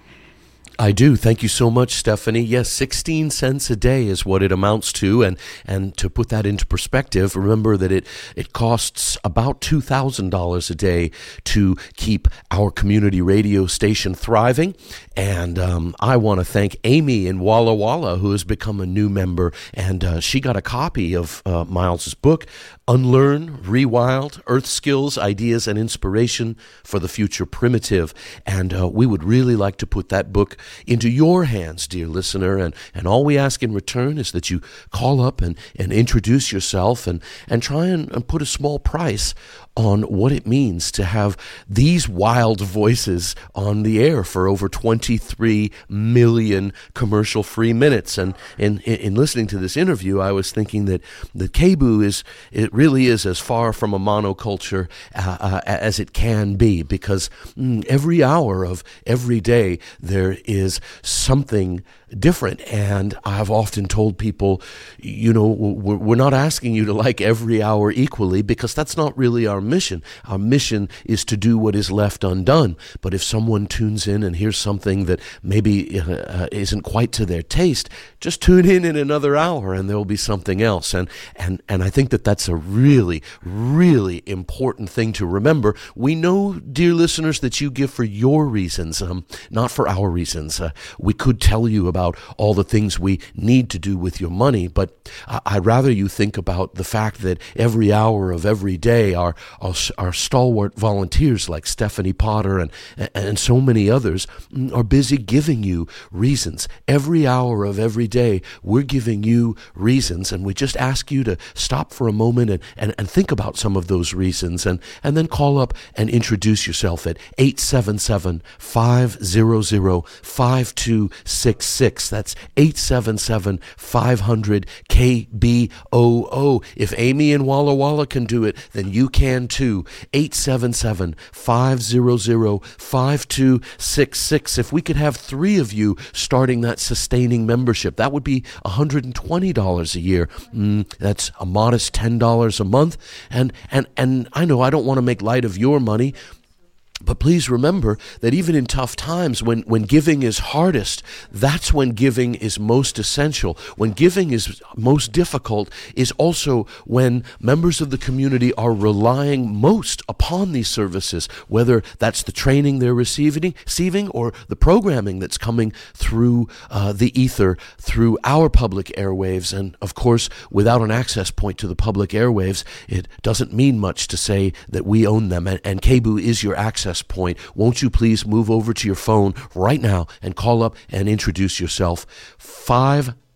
D: I do. Thank you so much, Stephanie. Yes, sixteen cents a day is what it amounts to. And, and to put that into perspective, remember that it, it costs about two thousand dollars a day to keep our community radio station thriving. And um, I want to thank Amy in Walla Walla, who has become a new member. And uh, she got a copy of uh, Miles's book, Unlearn, Rewild, Earth Skills, Ideas, and Inspiration for the Future Primitive. And uh, we would really like to put that book into your hands, dear listener, and, and all we ask in return is that you call up and, and introduce yourself and, and try and, and put a small price on what it means to have these wild voices on the air for over twenty-three million commercial-free minutes. And in, in, in listening to this interview, I was thinking that the K B O O is, it really is as far from a monoculture uh, uh, as it can be, because mm, every hour of every day there is something different. And I've often told people, you know, we're not asking you to like every hour equally, because that's not really our mission. Our mission is to do what is left undone. But if someone tunes in and hears something that maybe uh, isn't quite to their taste, just tune in in another hour and there will be something else. And, and, and I think that that's a really, really important thing to remember. We know, dear listeners, that you give for your reasons, um, not for our reasons. Uh, we could tell you about all the things we need to do with your money, but uh, I'd rather you think about the fact that every hour of every day our, our, our stalwart volunteers like Stephanie Potter and, and so many others are busy giving you reasons. Every hour of every day we're giving you reasons, and we just ask you to stop for a moment and, and, and think about some of those reasons, and, and then call up and introduce yourself at eight seven seven, five hundred, five two six six. That's eight seven seven, five hundred, K B O O. If Amy in Walla Walla can do it, then you can too. eight seven seven, five hundred, five two six six. If we could have three of you starting that sustaining membership, that would be one hundred twenty dollars a year. Mm, that's a modest ten dollars a month. And, and, and I know I don't want to make light of your money, but please remember that even in tough times, when, when giving is hardest, that's when giving is most essential. When giving is most difficult is also when members of the community are relying most upon these services, whether that's the training they're receiving, receiving or the programming that's coming through uh, the ether, through our public airwaves. And of course, without an access point to the public airwaves, it doesn't mean much to say that we own them. And, and K B O O is your access point. Won't you please move over to your phone right now and call up and introduce yourself? five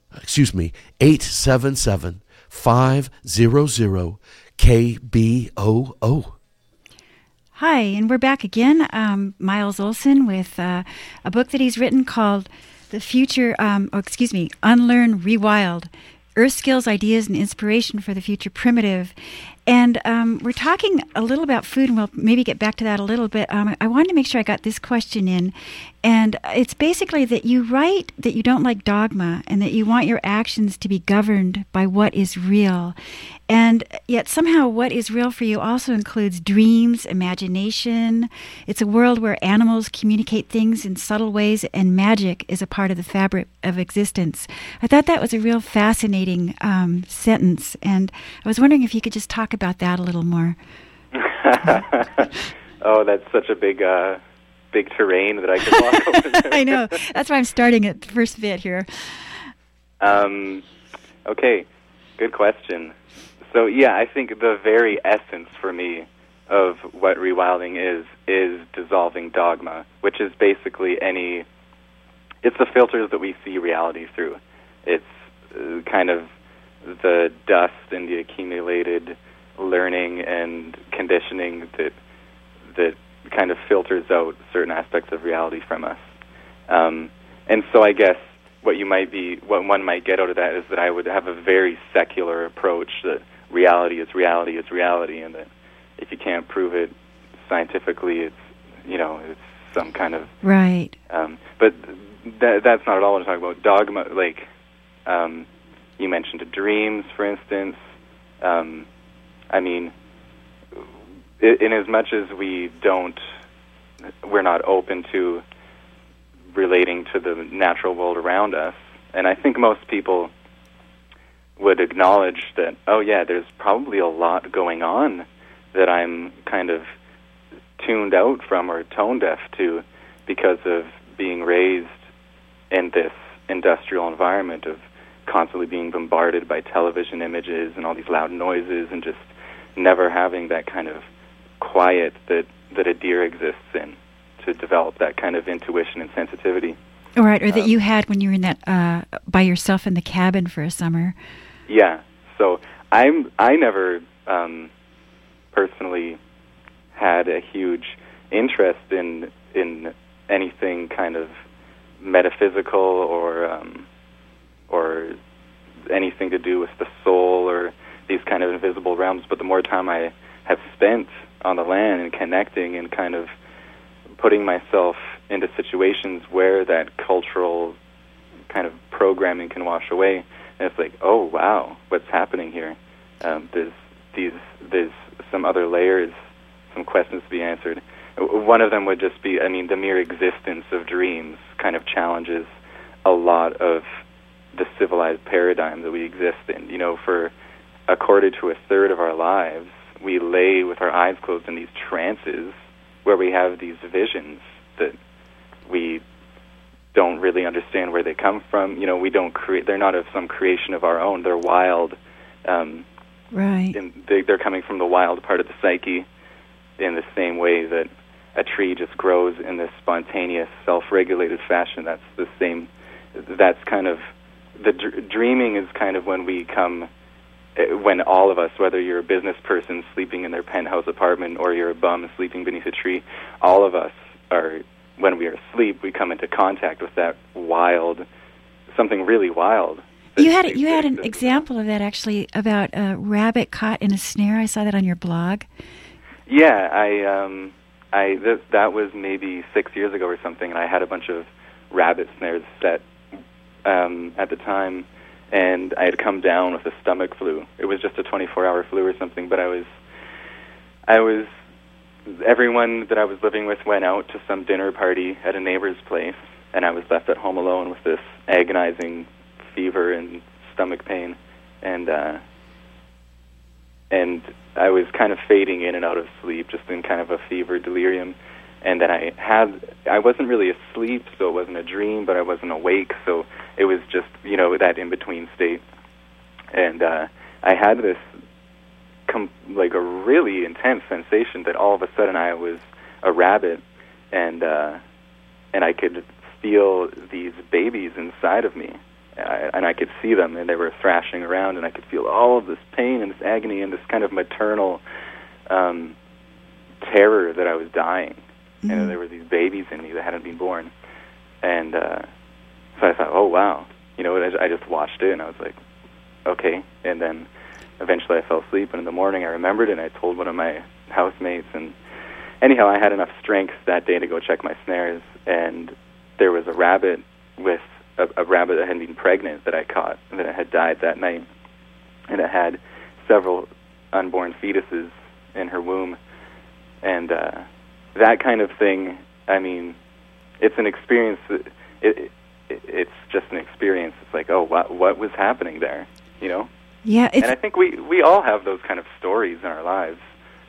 D: excuse me, eight seven seven, five hundred, K B O O.
B: Hi, and we're back again. Um, Miles Olson with uh, a book that he's written called The Future, um, oh, excuse me, Unlearn, Rewild, Earth Skills, Ideas, and Inspiration for the Future Primitive. And um, we're talking a little about food, and we'll maybe get back to that a little bit. Um, I wanted to make sure I got this question in. And it's basically that you write that you don't like dogma and that you want your actions to be governed by what is real. And yet somehow what is real for you also includes dreams, imagination. It's a world where animals communicate things in subtle ways, and magic is a part of the fabric of existence. I thought that was a real fascinating um, sentence, and I was wondering if you could just talk about that a little more.
C: Oh, that's such a big... Uh big terrain that I could walk over.
B: I know. That's why I'm starting at the first bit here.
C: Um, okay, good question. So, yeah, I think the very essence for me of what rewilding is, is dissolving dogma, which is basically any... It's the filters that we see reality through. It's uh, kind of the dust and the accumulated learning and conditioning that that kind of filters out certain aspects of reality from us. Um, and so I guess what you might be, what one might get out of that is that I would have a very secular approach that reality is reality is reality, and that if you can't prove it scientifically, it's, you know, it's some kind of...
B: Right.
C: Um, but th- that's not at all what I'm talking about. Dogma, like, um, you mentioned dreams, for instance. Um, I mean... In as much as we don't, we're not open to relating to the natural world around us, and I think most people would acknowledge that, oh yeah, there's probably a lot going on that I'm kind of tuned out from or tone deaf to because of being raised in this industrial environment of constantly being bombarded by television images and all these loud noises and just never having that kind of quiet that, that a deer exists in to develop that kind of intuition and sensitivity.
B: Right, or that
C: um,
B: you had when you were in that uh, by yourself in the cabin for a summer.
C: Yeah, so I'm I never um, personally had a huge interest in in anything kind of metaphysical or um, or anything to do with the soul or these kind of invisible realms. But the more time I have spent on the land and connecting and kind of putting myself into situations where that cultural kind of programming can wash away, and it's like, oh wow, what's happening here? Um, there's these, there's some other layers, some questions to be answered. One of them would just be, I mean, the mere existence of dreams kind of challenges a lot of the civilized paradigm that we exist in. You know, for a quarter to a third of our lives, we lay with our eyes closed in these trances where we have these visions that we don't really understand where they come from. You know, we don't create, they're not of some creation of our own. They're wild. Um,
B: right.
C: And they, they're coming from the wild part of the psyche in the same way that a tree just grows in this spontaneous, self-regulated fashion. That's the same, that's kind of, the dr- dreaming is kind of when we come, when all of us, whether you're a business person sleeping in their penthouse apartment or you're a bum sleeping beneath a tree, all of us are, when we are asleep, we come into contact with that wild, something really wild.
B: You had you had an example of that actually about a rabbit caught in a snare. I saw that on your blog.
C: Yeah, I um, I th- that was maybe six years ago or something, and I had a bunch of rabbit snares set um, at the time. And I had come down with a stomach flu. It was just a twenty-four hour flu or something, but I was, I was, everyone that I was living with went out to some dinner party at a neighbor's place, and I was left at home alone with this agonizing fever and stomach pain, and uh, and I was kind of fading in and out of sleep, just in kind of a fever delirium. And then I had, I wasn't really asleep, so it wasn't a dream, but I wasn't awake, so it was just, you know, that in-between state. And uh, I had this, com- like, a really intense sensation that all of a sudden I was a rabbit, and uh, and I could feel these babies inside of me. I, and I could see them, and they were thrashing around, and I could feel all of this pain and this agony and this kind of maternal um, terror that I was dying. Mm-hmm. And there were these babies in me that hadn't been born. And uh, so I thought, oh, wow. You know, I, I just watched it, and I was like, okay. And then eventually I fell asleep, and in the morning I remembered, and I told one of my housemates. And anyhow, I had enough strength that day to go check my snares, and there was a rabbit with a, a rabbit that had been pregnant that I caught, and that had died that night. And it had several unborn fetuses in her womb. And uh, that kind of thing, I mean, it's an experience. That it, it, it's just an experience. It's like, oh, what, what was happening there, you know?
B: Yeah. It's
C: and I think we, we all have those kind of stories in our lives.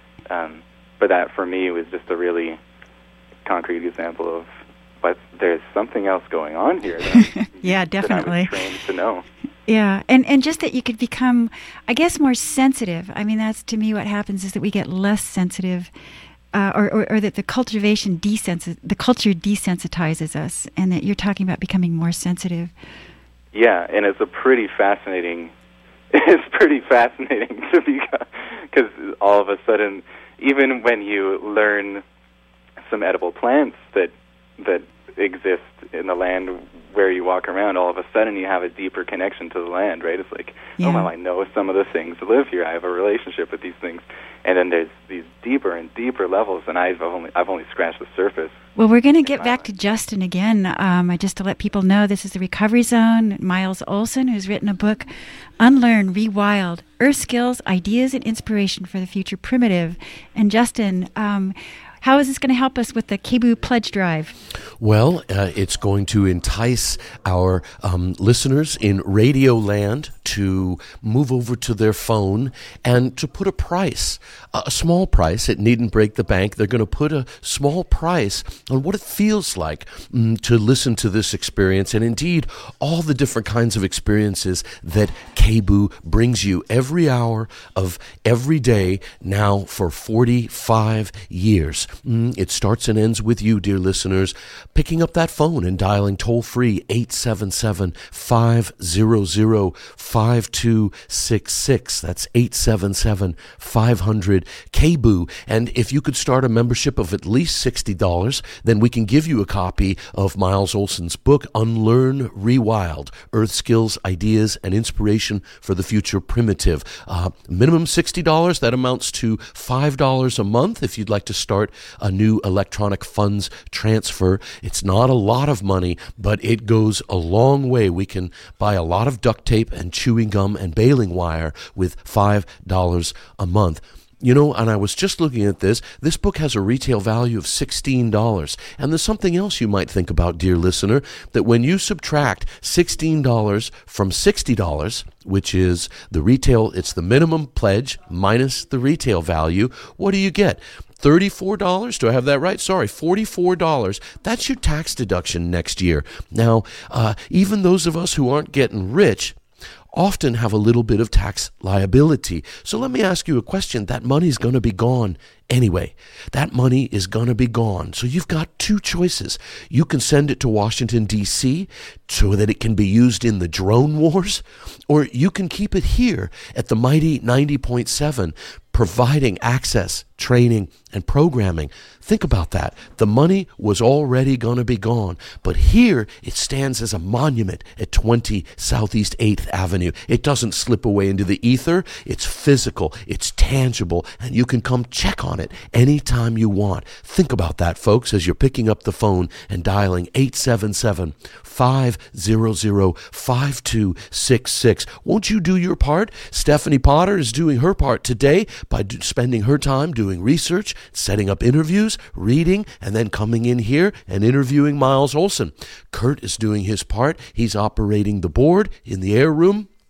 C: Um, but that, for me, was just a really concrete example of, but there's something else going on here. That,
B: yeah, definitely.
C: That I was trained to know.
B: Yeah, and, and just that you could become, I guess, more sensitive. I mean, that's, to me, what happens is that we get less sensitive, uh, or, or, or that the cultivation desensi- the culture desensitizes us, and that you're talking about becoming more sensitive.
C: Yeah, and it's a pretty fascinating, it's pretty fascinating to be, because all of a sudden, even when you learn some edible plants that that exist in the land where you walk around, all of a sudden you have a deeper connection to the land, right? It's like,
B: yeah.
C: oh, well, I know some of the things that live here. I have a relationship with these things. And then there's these deeper and deeper levels, and I've only I've only scratched the surface.
B: Well, we're going to get back to Justin again. Um, just to let people know, this is the Recovery Zone. Miles Olson, who's written a book, Unlearn, Rewild, Earth Skills, Ideas, and Inspiration for the Future Primitive. And Justin, um, how is this going to help us with the KBOO Pledge Drive?
D: Well, uh, it's going to entice our um, listeners in Radio Land to move over to their phone and to put a price, a small price. It needn't break the bank. They're going to put a small price on what it feels like mm, to listen to this experience, and indeed all the different kinds of experiences that KBOO brings you every hour of every day now for forty-five years. Mm, it starts and ends with you, dear listeners, picking up that phone and dialing toll-free eight seven seven, five hundred, five two six six. That's eight seven seven, five hundred, K B O O. And if you could start a membership of at least sixty dollars, then we can give you a copy of Miles Olson's book, Unlearn, Rewild, Earth Skills, Ideas, and Inspiration for the Future Primitive. Uh, minimum sixty dollars. That amounts to five dollars a month if you'd like to start a new electronic funds transfer. It's not a lot of money, but it goes a long way. We can buy a lot of duct tape and chewing gum and baling wire with five dollars a month. You know, and I was just looking at this. This book has a retail value of sixteen dollars. And there's something else you might think about, dear listener, that when you subtract sixteen dollars from sixty dollars, which is the retail, it's the minimum pledge minus the retail value, what do you get? thirty-four dollars? Do I have that right? Sorry, forty-four dollars. That's your tax deduction next year. Now, uh, even those of us who aren't getting rich often have a little bit of tax liability. So let me ask you a question. That money's going to be gone anyway. That money is going to be gone. So you've got two choices. You can send it to Washington, D C so that it can be used in the drone wars, or you can keep it here at the mighty ninety point seven, providing access, training, and programming. Think about that. The money was already going to be gone, but here it stands as a monument at twenty Southeast eighth Avenue. It doesn't slip away into the ether. It's physical, it's tangible, and you can come check on it anytime you want. Think about that, folks, as you're picking up the phone and dialing eight seven seven, five hundred, five two six six. Won't you do your part? Stephanie Potter is doing her part today by do, spending her time doing research, setting up interviews, reading, and then coming in here and interviewing Miles Olson. Kurt is doing his part. He's operating the board in the air room.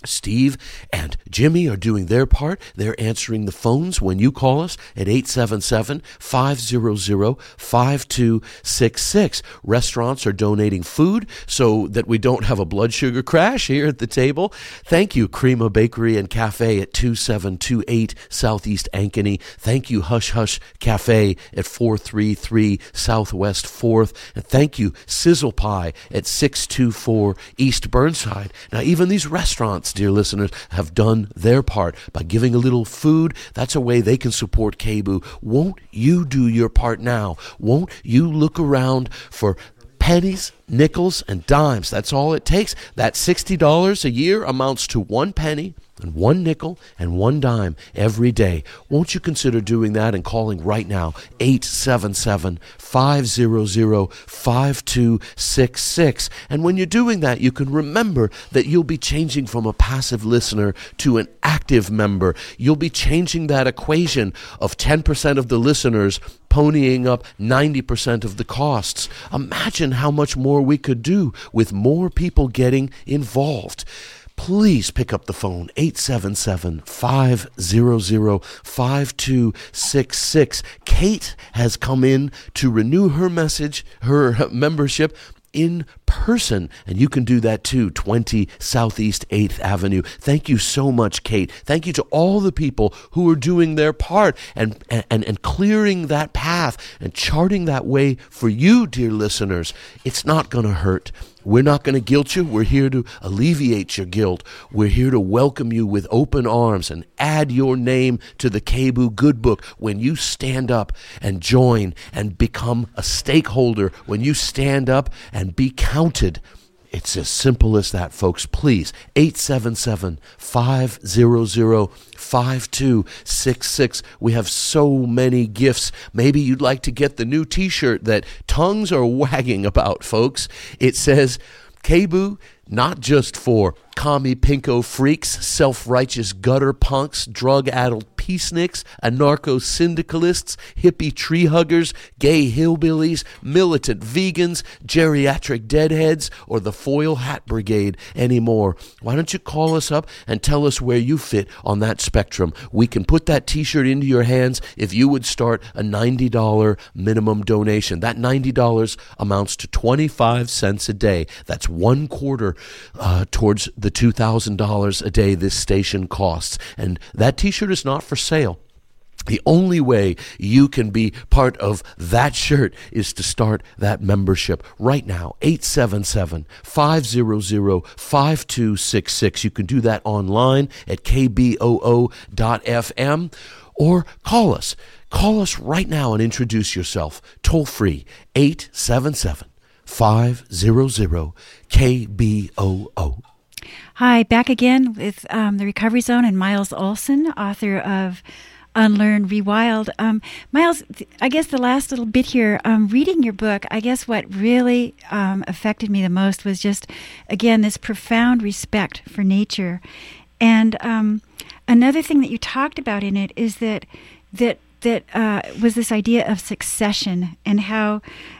D: Steve and Jimmy are doing their part. They're answering the phones when you call us at eight seven seven, five hundred, five two six six. Restaurants are donating food so that we don't have a blood sugar crash here at the table. Thank you, Crema Bakery and Cafe at two seven two eight Southeast Ankeny. Thank you, Hush Hush Cafe at four three three Southwest fourth. And thank you, Sizzle Pie at six two four East Burnside. Now, even these restaurants, dear listeners, have done their part by giving a little food. That's a way they can support K B O O. Won't you do your part now? Won't you look around for pennies, nickels, and dimes? That's all it takes. That sixty dollars a year amounts to one penny and one nickel and one dime every day. Won't you consider doing that and calling right now, eight seven seven, five hundred, five two six six. And when you're doing that, you can remember that you'll be changing from a passive listener to an active member. You'll be changing that equation of ten percent of the listeners ponying up ninety percent of the costs. Imagine how much more we could do with more people getting involved. Please pick up the phone, eight seven seven, five hundred, five two six six. Kate has come in to renew her message, her membership in person, and you can do that too, twenty Southeast eighth Avenue. Thank you so much, Kate. Thank you to all the people who are doing their part and, and, and clearing that path and charting that way for you, dear listeners. It's not going to hurt. We're not going to guilt you. We're here to alleviate your guilt. We're here to welcome you with open arms and add your name to the K B O O Good Book when you stand up and join and become a stakeholder, when you stand up and be counted. It's as simple as that, folks. Please, eight seven seven, five hundred, five two six six. We have so many gifts. Maybe you'd like to get the new T-shirt that tongues are wagging about, folks. It says, K B O O, not just for commie pinko freaks, self-righteous gutter punks, drug-addled peaceniks, anarcho-syndicalists, hippie tree huggers, gay hillbillies, militant vegans, geriatric deadheads, or the foil hat brigade anymore. Why don't you call us up and tell us where you fit on that spectrum? We can put that T-shirt into your hands if you would start a ninety dollars minimum donation. That ninety dollars amounts to twenty-five cents a day. That's one quarter uh, towards the two thousand dollars a day this station costs. And that T-shirt is not for sale. The only way you can be part of that shirt is to start that membership right now. eight seven seven, five hundred, five two six six. You can do that online at k b o o dot f m or call us. Call us right now and introduce yourself. Toll free, eight seven seven, five hundred, K B O O.
B: Hi, back again with um, The Recovery Zone and Miles Olson, author of Unlearn, Rewild. Um, Miles, th- I guess the last little bit here, um, reading your book, I guess what really um, affected me the most was just, again, this profound respect for nature. And um, another thing that you talked about in it is that that that uh, was this idea of succession and how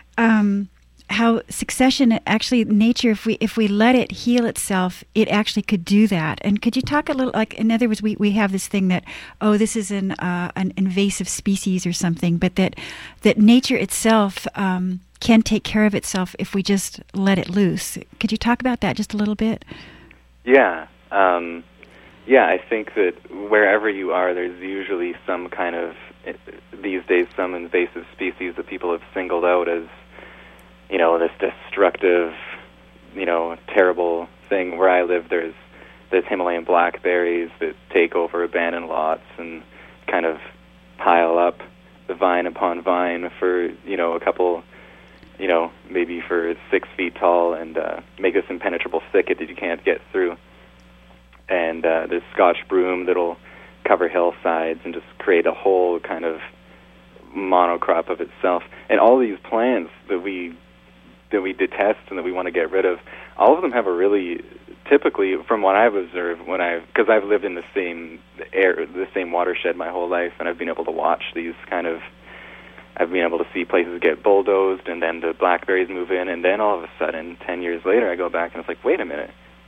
B: um, how succession actually nature, if we if we let it heal itself, it actually could do that. And could you talk a little, like, in other words, we, we have this thing that, oh, this is an uh, an invasive species or something, but that that nature itself um, can take care of itself if we just let it loose. Could you talk about that just a little bit?
C: Yeah. Um, yeah, I think that wherever you are, there's usually some kind of, these days, some invasive species that people have singled out as, you know, this destructive, you know, terrible thing. Where I live, there's there's Himalayan blackberries that take over abandoned lots and kind of pile up the vine upon vine for, you know, a couple, you know, maybe for six feet tall and uh, make this impenetrable thicket that you can't get through. And uh, there's Scotch broom that'll cover hillsides and just create a whole kind of monocrop of itself. And all these plants that we that we detest and that we want to get rid of, all of them have a really, typically, from what I've observed, when I, because I've lived in the same air, the same watershed my whole life, and I've been able to watch these kind of, I've been able to see places get bulldozed, and then the blackberries move in, and then all of a sudden, ten years later, I go back and it's like, wait a minute,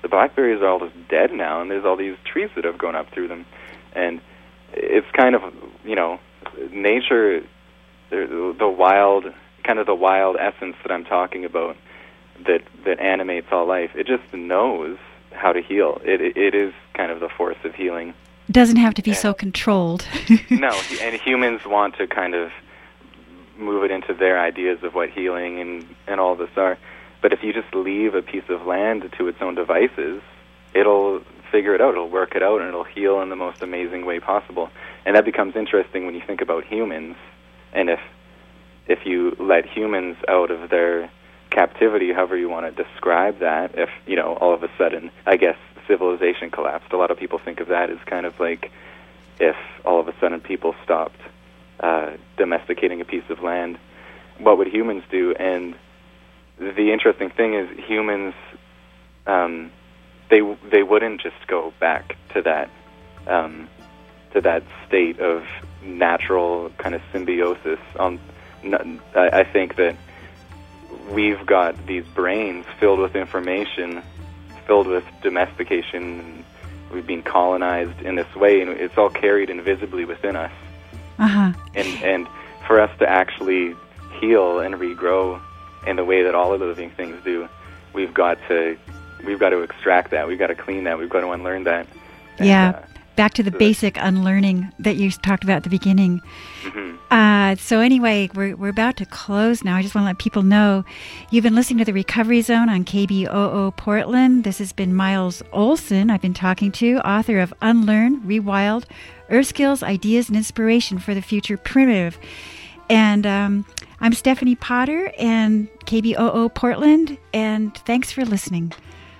C: the blackberries are all just dead now, and there's all these trees that have grown up through them. And it's kind of, you know, nature, the, the wild, kind of the wild essence that I'm talking about that, that animates all life. It just knows how to heal. It, it, it is kind of the force of healing.
B: Doesn't have to be
C: and,
B: so controlled.
C: No, and humans want to kind of move it into their ideas of what healing and, and all this are. But if you just leave a piece of land to its own devices, it'll figure it out, it'll work it out, and it'll heal in the most amazing way possible. And that becomes interesting when you think about humans, and if if you let humans out of their captivity, however you want to describe that, if, you know, all of a sudden, I guess, civilization collapsed. A lot of people think of that as kind of like if all of a sudden people stopped uh, domesticating a piece of land, what would humans do? And the interesting thing is humans, um, they they wouldn't just go back to that um, to that state of natural kind of symbiosis. Um, I think that we've got these brains filled with information, filled with domestication. We've been colonized in this way, and it's all carried invisibly within us.
B: Uh-huh.
C: And and for us to actually heal and regrow in the way that all of the living things do, we've got to we've got to extract that. We've got to clean that. We've got to unlearn that. And,
B: yeah.
C: Uh,
B: Back to the
C: so
B: basic unlearning that you talked about at the beginning.
C: Mm-hmm.
B: Uh, so anyway, we're we're about to close now. I just want to let people know you've been listening to the Recovery Zone on K B O O Portland. This has been Miles Olson I've been talking to, author of Unlearn, Rewild, Earth Skills, Ideas, and Inspiration for the Future Primitive. And um, I'm Stephanie Potter and K B O O Portland, and thanks for listening.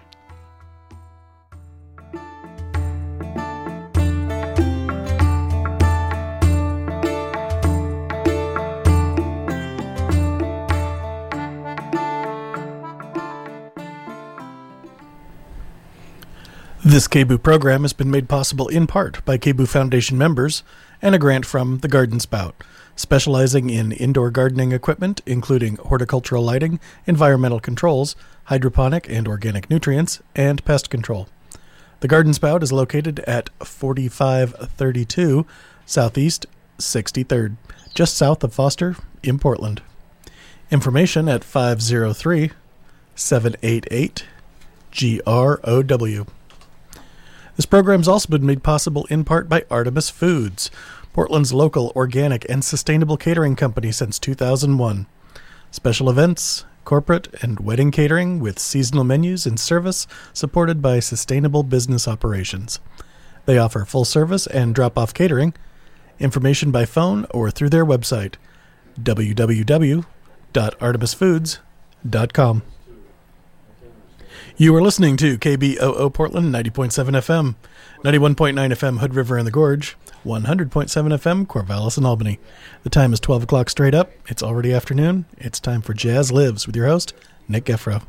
E: This K B O O program has been made possible in part by K B O O Foundation members and a grant from The Garden Spout, specializing in indoor gardening equipment, including horticultural lighting, environmental controls, hydroponic and organic nutrients, and pest control. The Garden Spout is located at forty-five thirty-two Southeast sixty-third, just south of Foster in Portland. Information at five oh three, seven eight eight, G R O W. This program has also been made possible in part by Artemis Foods, Portland's local organic and sustainable catering company since two thousand one. Special events, corporate, and wedding catering with seasonal menus and service supported by sustainable business operations. They offer full service and drop-off catering. Information by phone or through their website, w w w dot artemis foods dot com. You are listening to K B O O Portland, ninety point seven F M, ninety-one point nine F M Hood River and the Gorge, one hundred point seven F M Corvallis and Albany. The time is twelve o'clock straight up. It's already afternoon. It's time for Jazz Lives with your host, Nick Geffro.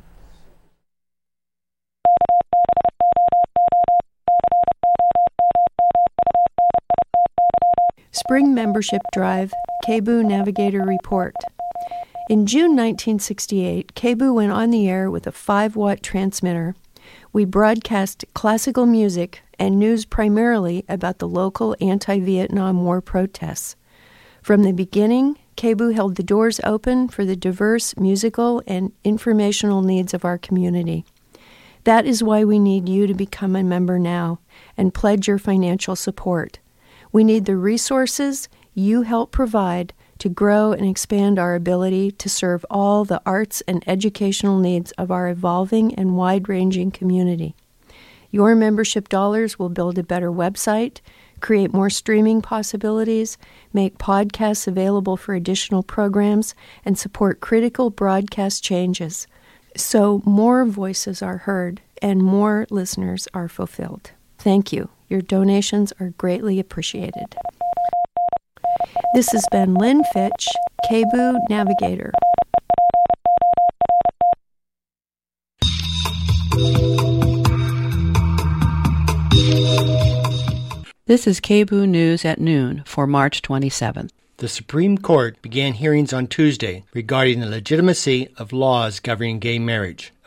F: Spring Membership Drive, K B O O Navigator Report. In June nineteen sixty-eight, K B O O went on the air with a five-watt transmitter. We broadcast classical music and news primarily about the local anti-Vietnam War protests. From the beginning, K B O O held the doors open for the diverse musical and informational needs of our community. That is why we need you to become a member now and pledge your financial support. We need the resources you help provide to grow and expand our ability to serve all the arts and educational needs of our evolving and wide-ranging community. Your membership dollars will build a better website, create more streaming possibilities, make podcasts available for additional programs, and support critical broadcast changes, so more voices are heard and more listeners are fulfilled. Thank you. Your donations are greatly appreciated. This has been Lynn Fitch, K B O O Navigator.
G: This is K B O O News at noon for March twenty-seventh.
H: The Supreme Court began hearings on Tuesday regarding the legitimacy of laws governing gay marriage.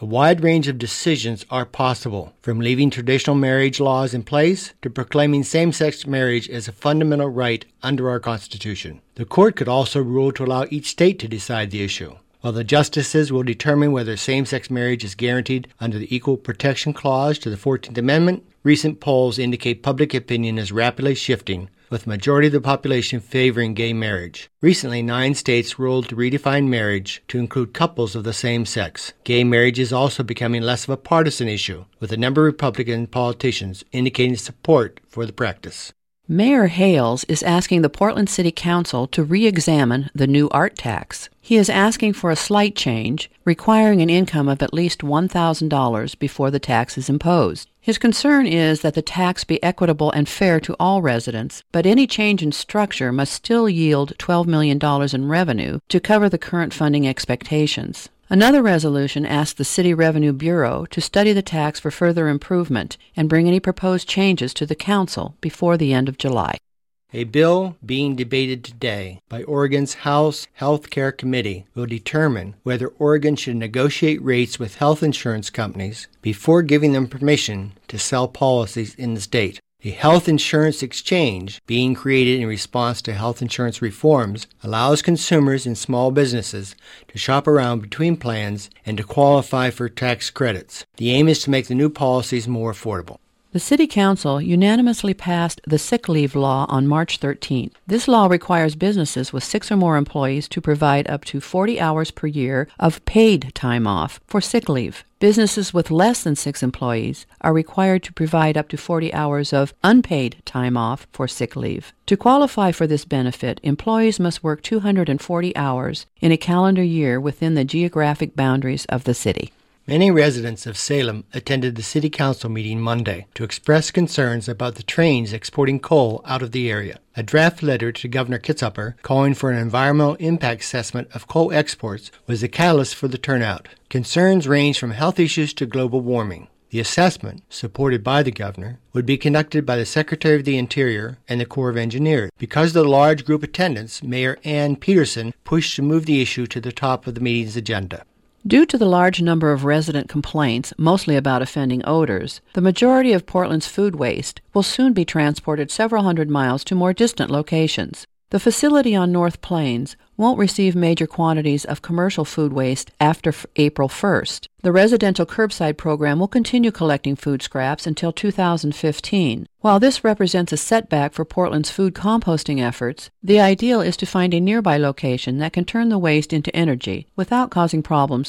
H: A wide range of decisions are possible, from leaving traditional marriage laws in place to proclaiming same-sex marriage as a fundamental right under our Constitution. The court could also rule to allow each state to decide the issue, while the justices will determine whether same-sex marriage is guaranteed under the Equal Protection Clause to the fourteenth Amendment. Recent polls indicate public opinion is rapidly shifting, with the majority of the population favoring gay marriage. Recently, nine states ruled to redefine marriage to include couples of the same sex. Gay marriage is also becoming less of a partisan issue, with a number of Republican politicians indicating support for the practice.
G: Mayor Hales is asking the Portland City Council to re-examine the new art tax. He is asking for a slight change, requiring an income of at least one thousand dollars before the tax is imposed. His concern is that the tax be equitable and fair to all residents, but any change in structure must still yield twelve million dollars in revenue to cover the current funding expectations. Another resolution asked the City Revenue Bureau to study the tax for further improvement and bring any proposed changes to the Council before the end of July.
H: A bill being debated today by Oregon's House Health Care Committee will determine whether Oregon should negotiate rates with health insurance companies before giving them permission to sell policies in the state. A health insurance exchange being created in response to health insurance reforms allows consumers and small businesses to shop around between plans and to qualify for tax credits. The aim is to make the new policies more affordable.
G: The City Council unanimously passed the sick leave law on March thirteenth. This law requires businesses with six or more employees to provide up to forty hours per year of paid time off for sick leave. Businesses with less than six employees are required to provide up to forty hours of unpaid time off for sick leave. To qualify for this benefit, employees must work two hundred forty hours in a calendar year within the geographic boundaries of the city.
H: Many residents of Salem attended the City Council meeting Monday to express concerns about the trains exporting coal out of the area. A draft letter to Governor Kitzhaber calling for an environmental impact assessment of coal exports was the catalyst for the turnout. Concerns range from health issues to global warming. The assessment, supported by the governor, would be conducted by the Secretary of the Interior and the Corps of Engineers. Because of the large group attendance, Mayor Ann Peterson pushed to move the issue to the top of the meeting's agenda.
G: Due to the large number of resident complaints, mostly about offending odors, the majority of Portland's food waste will soon be transported several hundred miles to more distant locations. The facility on North Plains won't receive major quantities of commercial food waste after April first. The residential curbside program will continue collecting food scraps until two thousand fifteen. While this represents a setback for Portland's food composting efforts, the ideal is to find a nearby location that can turn the waste into energy without causing problems